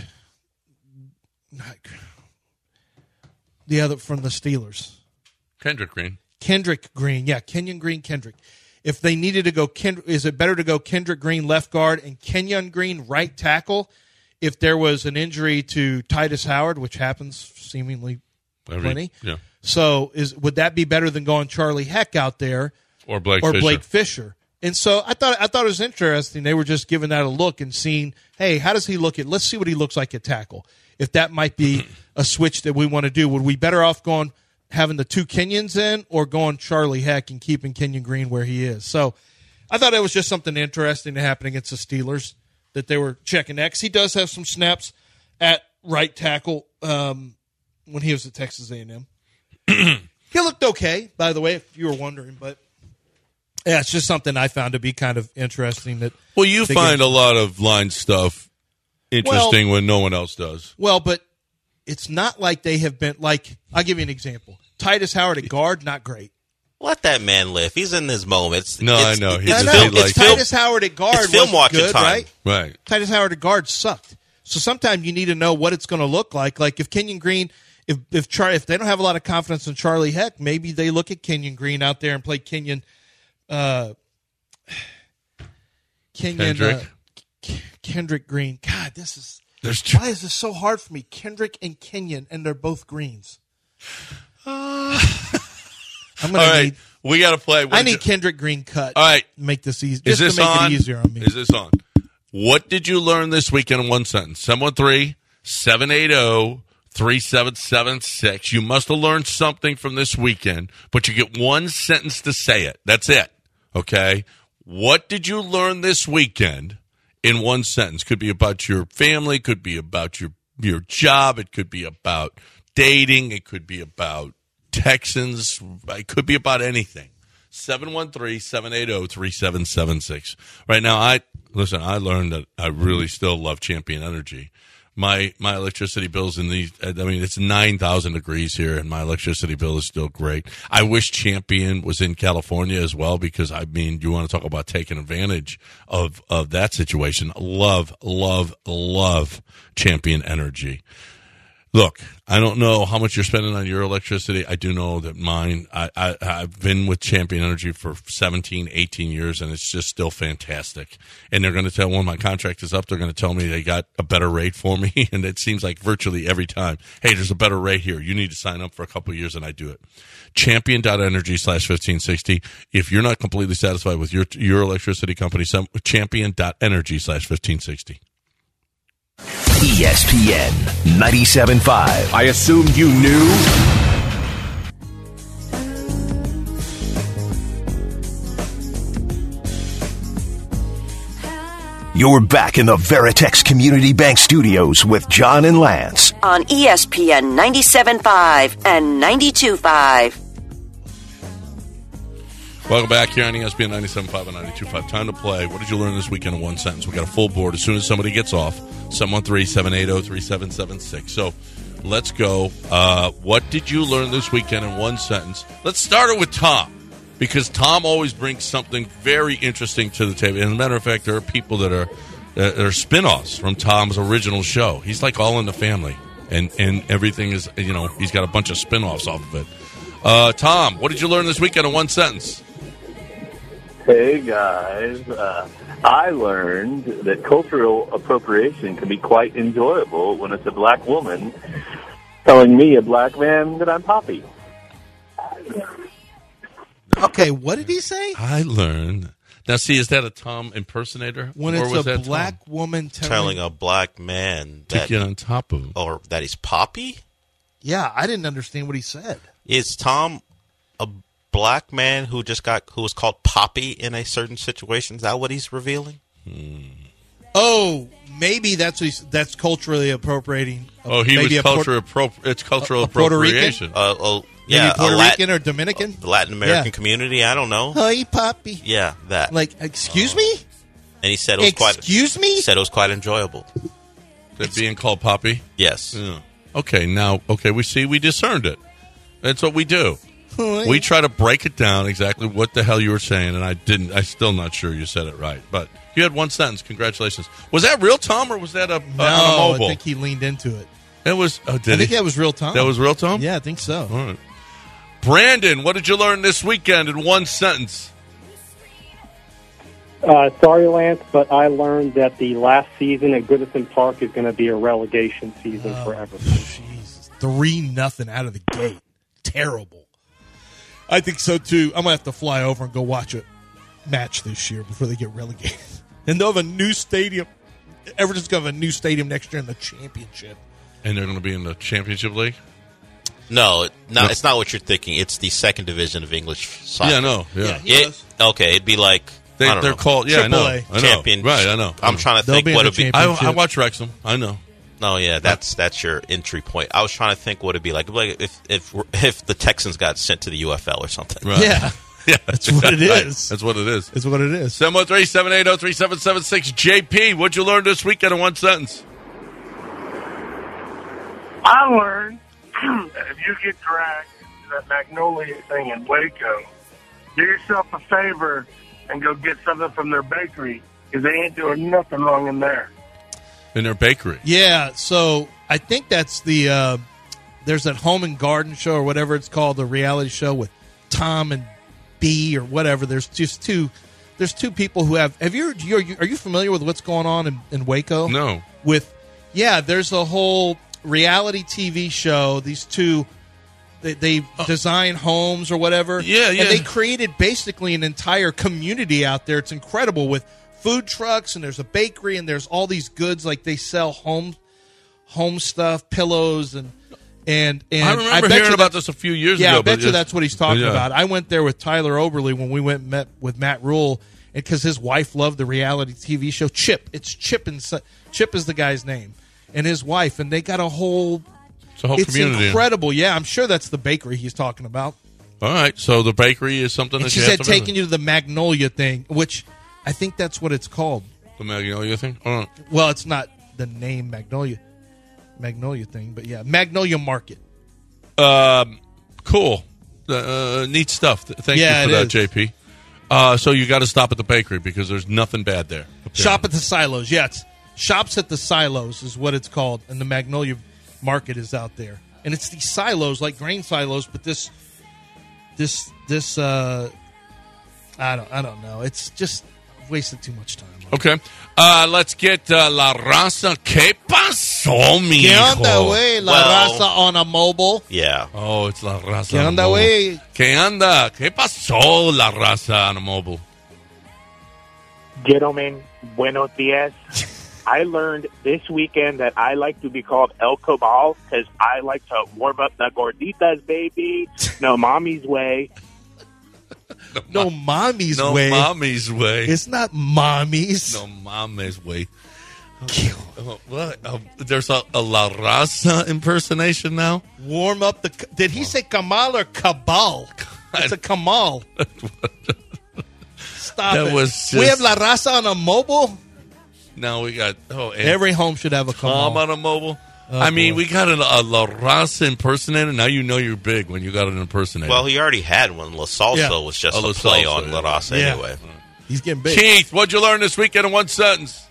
not, the other from the Steelers. Kendrick Green. Kendrick Green. Yeah, Kenyon Green, Kendrick. If they needed to go, Kend- is it better to go Kendrick Green left guard and Kenyon Green right tackle if there was an injury to Titus Howard, which happens seemingly Every- plenty? Yeah. So is would that be better than going Charlie Heck out there Or Blake or Fisher. Blake Fisher? And so I thought I thought it was interesting. They were just giving that a look and seeing, hey, how does he look at? Let's see what he looks like at tackle. If that might be a switch that we want to do, would we better off going having the two Kenyons in or going Charlie Heck and keeping Kenyon Green where he is? So I thought it was just something interesting to happen against the Steelers that they were checking that, 'cause he does have some snaps at right tackle um, when he was at Texas A and M. He looked okay, by the way, if you were wondering, but yeah, it's just something I found to be kind of interesting. That Well, you find get, a lot of line stuff interesting well, when no one else does. Well, but it's not like they have been, like, I'll give you an example. Titus Howard at guard, not great. Let that man live. He's in his moments. No, it's, I know. He's It's, No, film, no, it's, it's film, Titus Howard at guard it's film wasn't watching good, time. right? Right. Titus Howard at guard sucked. So sometimes you need to know what it's going to look like. Like if Kenyon Green, if if Char, if they don't have a lot of confidence in Charlie Heck, maybe they look at Kenyon Green out there and play Kenyon, uh, Kenyon Kendrick. Uh, K- Kendrick Green. God, this is There's why is this so hard for me? Kendrick and Kenyon, and they're both greens. I'm gonna All right. need. We got to play. What I did need you- Kendrick Green cut. All right. Make this easy. Is Just this to make on? it easier on me. Is this on? What did you learn this weekend in one sentence? seven one three, seven eight zero, three seven seven six. You must have learned something from this weekend, but you get one sentence to say it. That's it. Okay? What did you learn this weekend in one sentence? Could be about your family, could be about your your job, it could be about dating, it could be about Texans, it could be about anything. seven one three, seven eight zero, three seven seven six. Right now, I listen, I learned that I really still love Champion Energy. My my electricity bill's in the, I mean, it's nine thousand degrees here, and my electricity bill is still great. I wish Champion was in California as well, because, I mean, you want to talk about taking advantage of, of that situation. Love, love, love Champion Energy. Look, I don't know how much you're spending on your electricity. I do know that mine, I, I, I've been with Champion Energy for seventeen, eighteen years, and it's just still fantastic. And they're going to tell, when my contract is up, they're going to tell me they got a better rate for me. And it seems like virtually every time, hey, there's a better rate here. You need to sign up for a couple of years, and I do it. Champion.energy slash 1560. If you're not completely satisfied with your your electricity company, some, champion.energy slash 1560. E S P N ninety-seven point five. I assumed you knew. You're back in the Veritex Community Bank Studios with John and Lance. On E S P N ninety-seven point five and ninety-two point five. Welcome back here on E S P N ninety-seven point five and ninety-two point five. Time to play. What did you learn this weekend in one sentence? We got a full board as soon as somebody gets off. seven one three, seven eight zero, three seven seven six. So let's go. Uh, what did you learn this weekend in one sentence? Let's start it with Tom, because Tom always brings something very interesting to the table. And as a matter of fact, there are people that are uh, that are spinoffs from Tom's original show. He's like All in the Family, and, and everything is, you know, he's got a bunch of spinoffs off of it. Uh, Tom, what did you learn this weekend in one sentence? Hey, guys. Uh, I learned that cultural appropriation can be quite enjoyable when it's a black woman telling me, a black man, that I'm Poppy. Okay, what did he say? I learned. Now, see, is that a Tom impersonator? When or it's was a that black Tom woman telling, Telling a black man to that, get on top of him? or that he's Poppy? yeah, I didn't understand what he said. Is Tom a black man who just got, who was called Poppy in a certain situation? Is that what he's revealing? Oh, maybe that's what he's, that's culturally appropriating. Oh, he maybe was a Port- cultural. Appro- it's cultural a- a Puerto Rican? appropriation. Uh, oh, maybe yeah, Puerto a Lat- Rican or Dominican. the Latin American Yeah. community. I don't know. Hey, Poppy. Yeah, that. Like, excuse me? and he said it was quite. Excuse me? He said it was quite enjoyable. That being called Poppy. Yes. Yeah. Okay, now, okay, we see we discerned it. That's what we do. Hey. We try to break it down exactly what the hell you were saying, and I didn't. I'm still not sure you said it right, but you had one sentence. Congratulations. Was that real Tom, or was that a, No, a, on a I mobile? think he leaned into it. It was. Oh, did I think he? that was real Tom. That was real Tom. Yeah, I think so. All right. Brandon, what did you learn this weekend in one sentence? Uh, sorry, Lance, but I learned that the last season at Goodison Park is going to be a relegation season Oh, forever. Jesus. Three nothing out of the gate. Terrible. I think so, too. I'm going to have to fly over and go watch it. match this year before they get relegated. And they'll have a new stadium. Everton's going to have a new stadium next year in the championship. And they're going to be in the championship league? No, no, No. it's not what you're thinking. It's the second division of English soccer. Yeah, no. Yeah. It, okay, it'd be like They, I don't they're know. called, yeah, I know. Triple A. I know. Champion. Right, I know. I'm trying to They'll think be in what the would be. I, championship. I watch Wrexham. I know. No, yeah, that's that's your entry point. I was trying to think what it'd be like, like if if if the Texans got sent to the U F L or something. Right. Yeah. Yeah. That's what it Right. is. That's what it is. That's what it is. seven one three, seven eight zero, three seven seven six. J P, what'd you learn this weekend in one sentence? I learned that if you get dragged into that Magnolia thing in Waco, do yourself a favor and go get something from their bakery because they ain't doing nothing wrong in there. In their bakery. Yeah, so I think that's the uh, there's that Home and Garden show or whatever it's called, the reality show with Tom and B or whatever. There's just two. There's two people who have. Have you? Are you, are you familiar with what's going on in, in Waco? No. With yeah, there's a whole reality T V show. These two. They, they design homes or whatever. Yeah, yeah. And they created basically an entire community out there. It's incredible with food trucks and there's a bakery and there's all these goods like they sell home home stuff, pillows and and and I remember I bet hearing you about that- this a few years yeah, ago. I bet but you it's- that's what he's talking yeah. about. I went there with Tyler Oberly when we went and met with Matt Rule, and because his wife loved the reality T V show Chip. It's Chip and Son- Chip is the guy's name, and his wife, and they got a whole. It's a whole It's community. incredible. Yeah, I'm sure that's the bakery he's talking about. All right, so the bakery is something And that she you said have to taking visit. you to the Magnolia thing, which I think that's what it's called. The Magnolia thing? All right. Well, it's not the name Magnolia Magnolia thing, but yeah, Magnolia Market. Um, cool. Uh, neat stuff. Th- Thank Yeah, you for it that, is. J P. Uh, so you got to stop at the bakery because there's nothing bad there. Shop at the Silos. Yeah, it's Shops at the Silos is what it's called, and the Magnolia Market is out there. And it's these silos, like grain silos, but this, this, this. Uh, I don't, I don't know. It's just wasted too much time. Okay. Uh, let's get uh, La Raza. ¿Qué pasó, mijo? ¿Qué onda, güey? La Well- Raza on a mobile. Yeah. Oh, it's La Raza. ¿Qué on a onda, mobile. güey? ¿Qué onda? ¿Qué pasó, La Raza on a mobile? Gentlemen, buenos dias. I learned this weekend that I like to be called El Cabal because I like to warm up the gorditas, baby. No mommy's way. No mommy's No way. mommy's way. It's not mommy's. No mommy's way. Oh, what? Uh, there's a, a La Raza impersonation now? Warm up the. Did he say Kamal or Cabal? It's a Kamal. Stop That it. was we have just- La Raza on a mobile. No, we got oh and Every home should have a Tom Kamal. on a mobile. Oh, I mean, boy. we got a, a La Raza impersonator. Now you know you're big when you got an impersonator. Well, he already had one. La Salsa Yeah. was just Oh, La a play Salsa, on yeah. La Raza Yeah. anyway. He's getting big. Keith, what'd you learn this weekend in one sentence?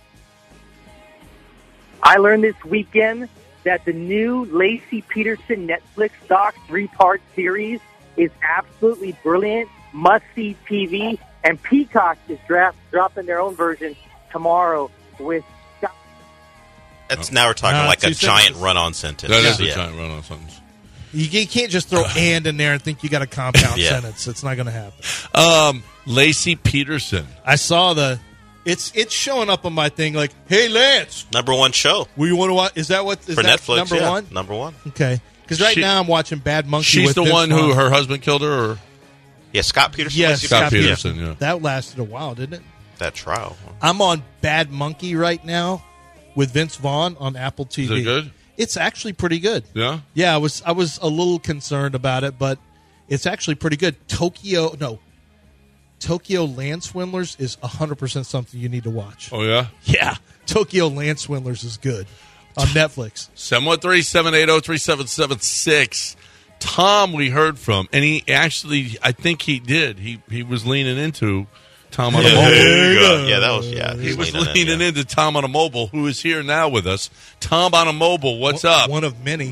I learned this weekend that the new Lacey Peterson Netflix doc three-part series is absolutely brilliant, must-see T V, and Peacock is draft, dropping their own version tomorrow with That's now we're talking Uh, like a two giant sentences. run-on sentence. That is yeah. a giant run on sentence. You, you can't just throw "and" in there and think you got a compound Yeah. sentence. It's not going to happen. Um, Lacey Peterson. I saw the. It's it's showing up on my thing like, "Hey Lance, Number one show we want to watch." Is that what is for that Netflix. number yeah. one? Number one. Okay, because right She- now I'm watching Bad Monkey. She's with the Vince one who Vaughn. her husband killed her, or Yeah, Scott Peterson. Yes, Lacey Scott Peterson. Peterson. Yeah. That lasted a while, didn't it? That trial. I'm on Bad Monkey right now with Vince Vaughn on Apple T V. Is it good? It's actually pretty good. Yeah. Yeah, I was I was a little concerned about it, but it's actually pretty good. Tokyo, no, Tokyo Land Swindlers is one hundred percent something you need to watch. Oh yeah. Yeah, Tokyo Land Swindlers is good on Netflix. seven one three, seven eight zero, three seven seven six. Tom, we heard from, and he actually, I think he did. He he was leaning into Tom on a Yeah, mobile. there you go. Yeah, that was yeah. He was leaning leaning, in, yeah. into Tom on a mobile, who is here now with us. Tom on a mobile, what's One- up? One of many.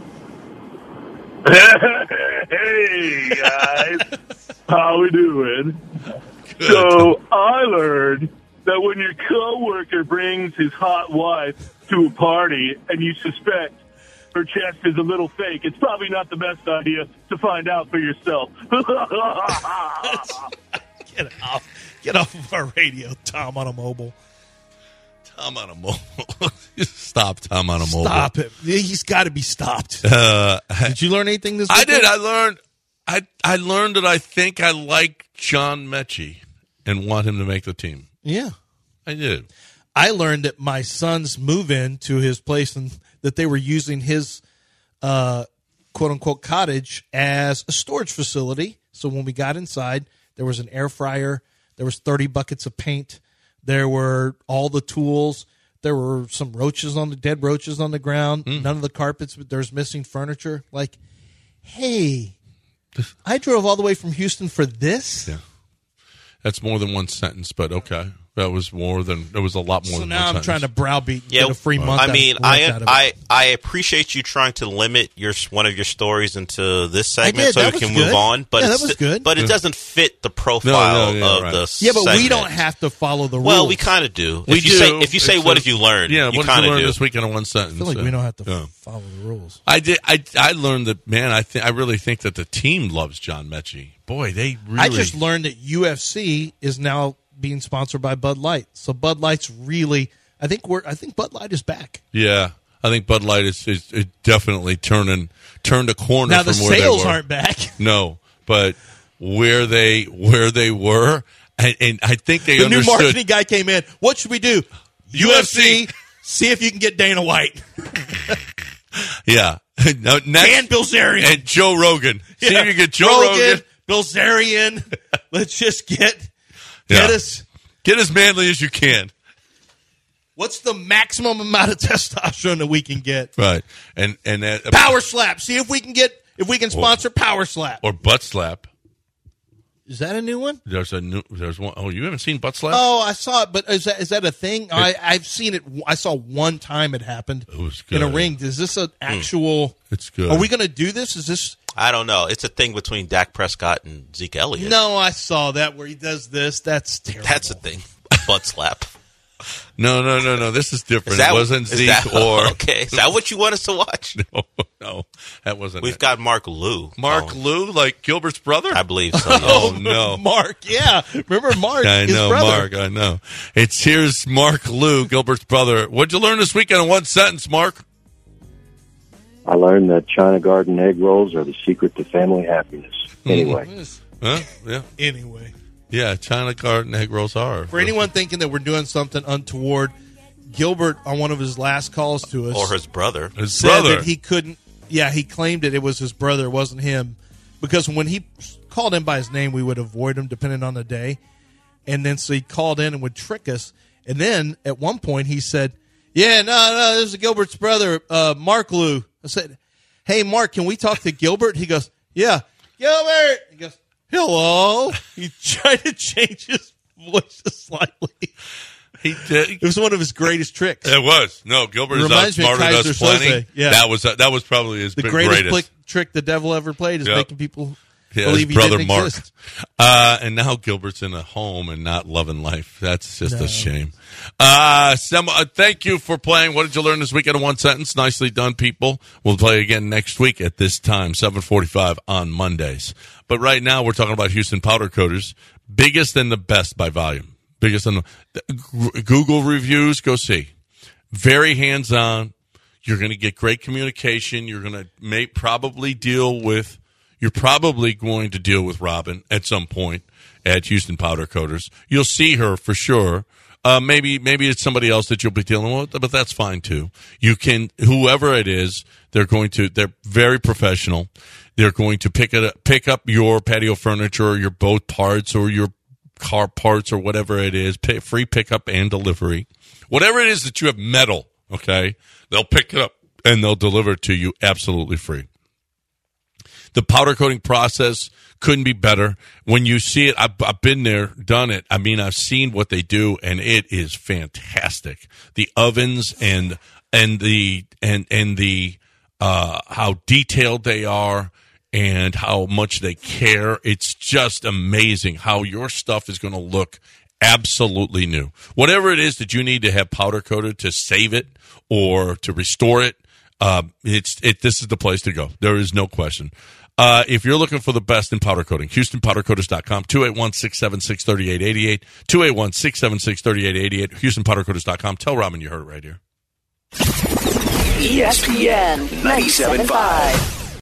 Hey guys, how we doing? So I learned that when your coworker brings his hot wife to a party and you suspect her chest is a little fake, it's probably not the best idea to find out for yourself. Get off. Get off of our radio, Tom on a mobile. Tom on a mobile. Stop Tom on a mobile. Stop him. He's got to be stopped. Uh, did you learn anything this week? I did. I learned. I I learned that I think I like John Mechie and want him to make the team. Yeah, I did. I learned that my son's move in to his place and that they were using his uh, quote unquote cottage as a storage facility. So when we got inside, there was an air fryer, there was thirty buckets of paint, there were all the tools, there were some roaches on the dead roaches on the ground, mm. none of the carpets, but there's missing furniture. Like, hey, I drove all the way from Houston for this. Yeah, that's more than one sentence, but okay. That was more than. It was a lot more. So than now one I'm sentence. trying to browbeat and yeah, get a free month. I mean, out of, I out of I I appreciate you trying to limit your one of your stories into this segment so that we can good. move on. But yeah, that it's, was good. But it yeah. doesn't fit the profile no, no, yeah, of right. the. Yeah, but segment. we don't have to follow the rules. Well, we kind of do. We if you do. say if you say It's what a- did you learn? Yeah, you what did kind you of learn do. this weekend in one sentence? I feel like Uh, we don't have to yeah. follow the rules. I did. I I learned that. Man, I think I really think that the team loves John Mechie. Boy, they really. I just learned that U F C is now being sponsored by Bud Light. So Bud Light's really, I think we're, I think Bud Light is back. Yeah, I think Bud Light is, is, is definitely turning turned a corner. Now from the where sales they were. aren't back. No, but where they where they were, and, and I think they The understood. new marketing guy came in. What should we do? U F C. See if you can get Dana White Yeah, no, next, and Bill Zarian and Joe Rogan. See Yeah. if you get Joe Rogan, Rogan. Bill Zarian. Let's just get Yeah. get us. Get as manly as you can. What's the maximum amount of testosterone that we can get? Right, and and that, Power Slap. See if we can get if we can sponsor Power Slap. or butt slap. Is that a new one? There's a new. There's one. Oh, you haven't seen butt slap? Oh, I saw it, but is that is that a thing? I, I've seen it. I saw one time it happened It was in a good. ring. Is this an actual? It's good. Are we going to do this? Is this? I don't know. It's a thing between Dak Prescott and Zeke Elliott. No, I saw that where he does this. That's terrible. That's a thing. Butt slap. No, no, no, no. This is different. Is that, it wasn't is Zeke that- or okay. Is that what you want us to watch? no, no, that wasn't. We've it. got Mark Lou. Mark Oh, Lou, like Gilbert's brother. I believe so. Yes. Oh no, Mark. Yeah, remember Mark? I his know brother. Mark. I know. It's here's Mark Lou, Gilbert's brother. What'd you learn this weekend in one sentence, Mark? I learned that China Garden egg rolls are the secret to family happiness. Anyway. Huh? Yeah. Anyway, Yeah, China Garden egg rolls are. for anyone thinking that we're doing something untoward, Gilbert on one of his last calls to us, Or his brother. His said brother. that he couldn't. Yeah, he claimed that it was his brother, it wasn't him, because when he called him by his name, we would avoid him depending on the day, and then so he called in and would trick us, and then at one point he said, "Yeah, no, no, this is Gilbert's brother, uh, Mark Lou." I said, "Hey, Mark, can we talk to Gilbert?" He goes, "Yeah, Gilbert." He goes, "Hello." He tried to change his voice slightly. He did. It was one of his greatest tricks. It was no Gilbert is Reminds me of outsmarted Kaiser us plenty. Soze. Yeah. That was uh, that was probably his The big- greatest, greatest. Pli- trick the devil ever played is Yep. making people Yeah, believe his he brother didn't Mark. exist. Uh, and now Gilbert's in a home and not loving life. That's just No. a shame. Uh, Sem- uh, thank you for playing. What did you learn this weekend in one sentence? Nicely done, people. We'll play again next week at this time, seven forty-five on Mondays. But right now we're talking about Houston Powder Coaters, biggest and the best by volume. Biggest and the, the Google reviews, go see. Very hands-on. You're going to get great communication. You're going to may probably deal with You're probably going to deal with Robin at some point at Houston Powder Coaters. You'll see her for sure. Uh, maybe maybe it's somebody else that you'll be dealing with, but that's fine too. You can, whoever it is, they're going to. They're very professional. They're going to pick it up, pick up your patio furniture, or your boat parts, or your car parts, or whatever it is. Pay, free pickup and delivery. Whatever it is that you have metal, okay, they'll pick it up and they'll deliver it to you absolutely free. The powder coating process couldn't be better. When you see it, I've, I've been there, done it. I mean, I've seen what they do, and it is fantastic. The ovens and and the and and the uh, how detailed they are and how much they care. It's just amazing how your stuff is going to look absolutely new. Whatever it is that you need to have powder coated to save it or to restore it, uh, it's it. This is the place to go. There is no question. Uh, if you're looking for the best in powder coating, Houston Powder Coaters dot com, two eight one, six seven six, three eight eight eight, two eight one, six seven six, three eight eight eight, Houston Powder Coaters dot com. Tell Robin you heard it right here. E S P N ninety-seven point five.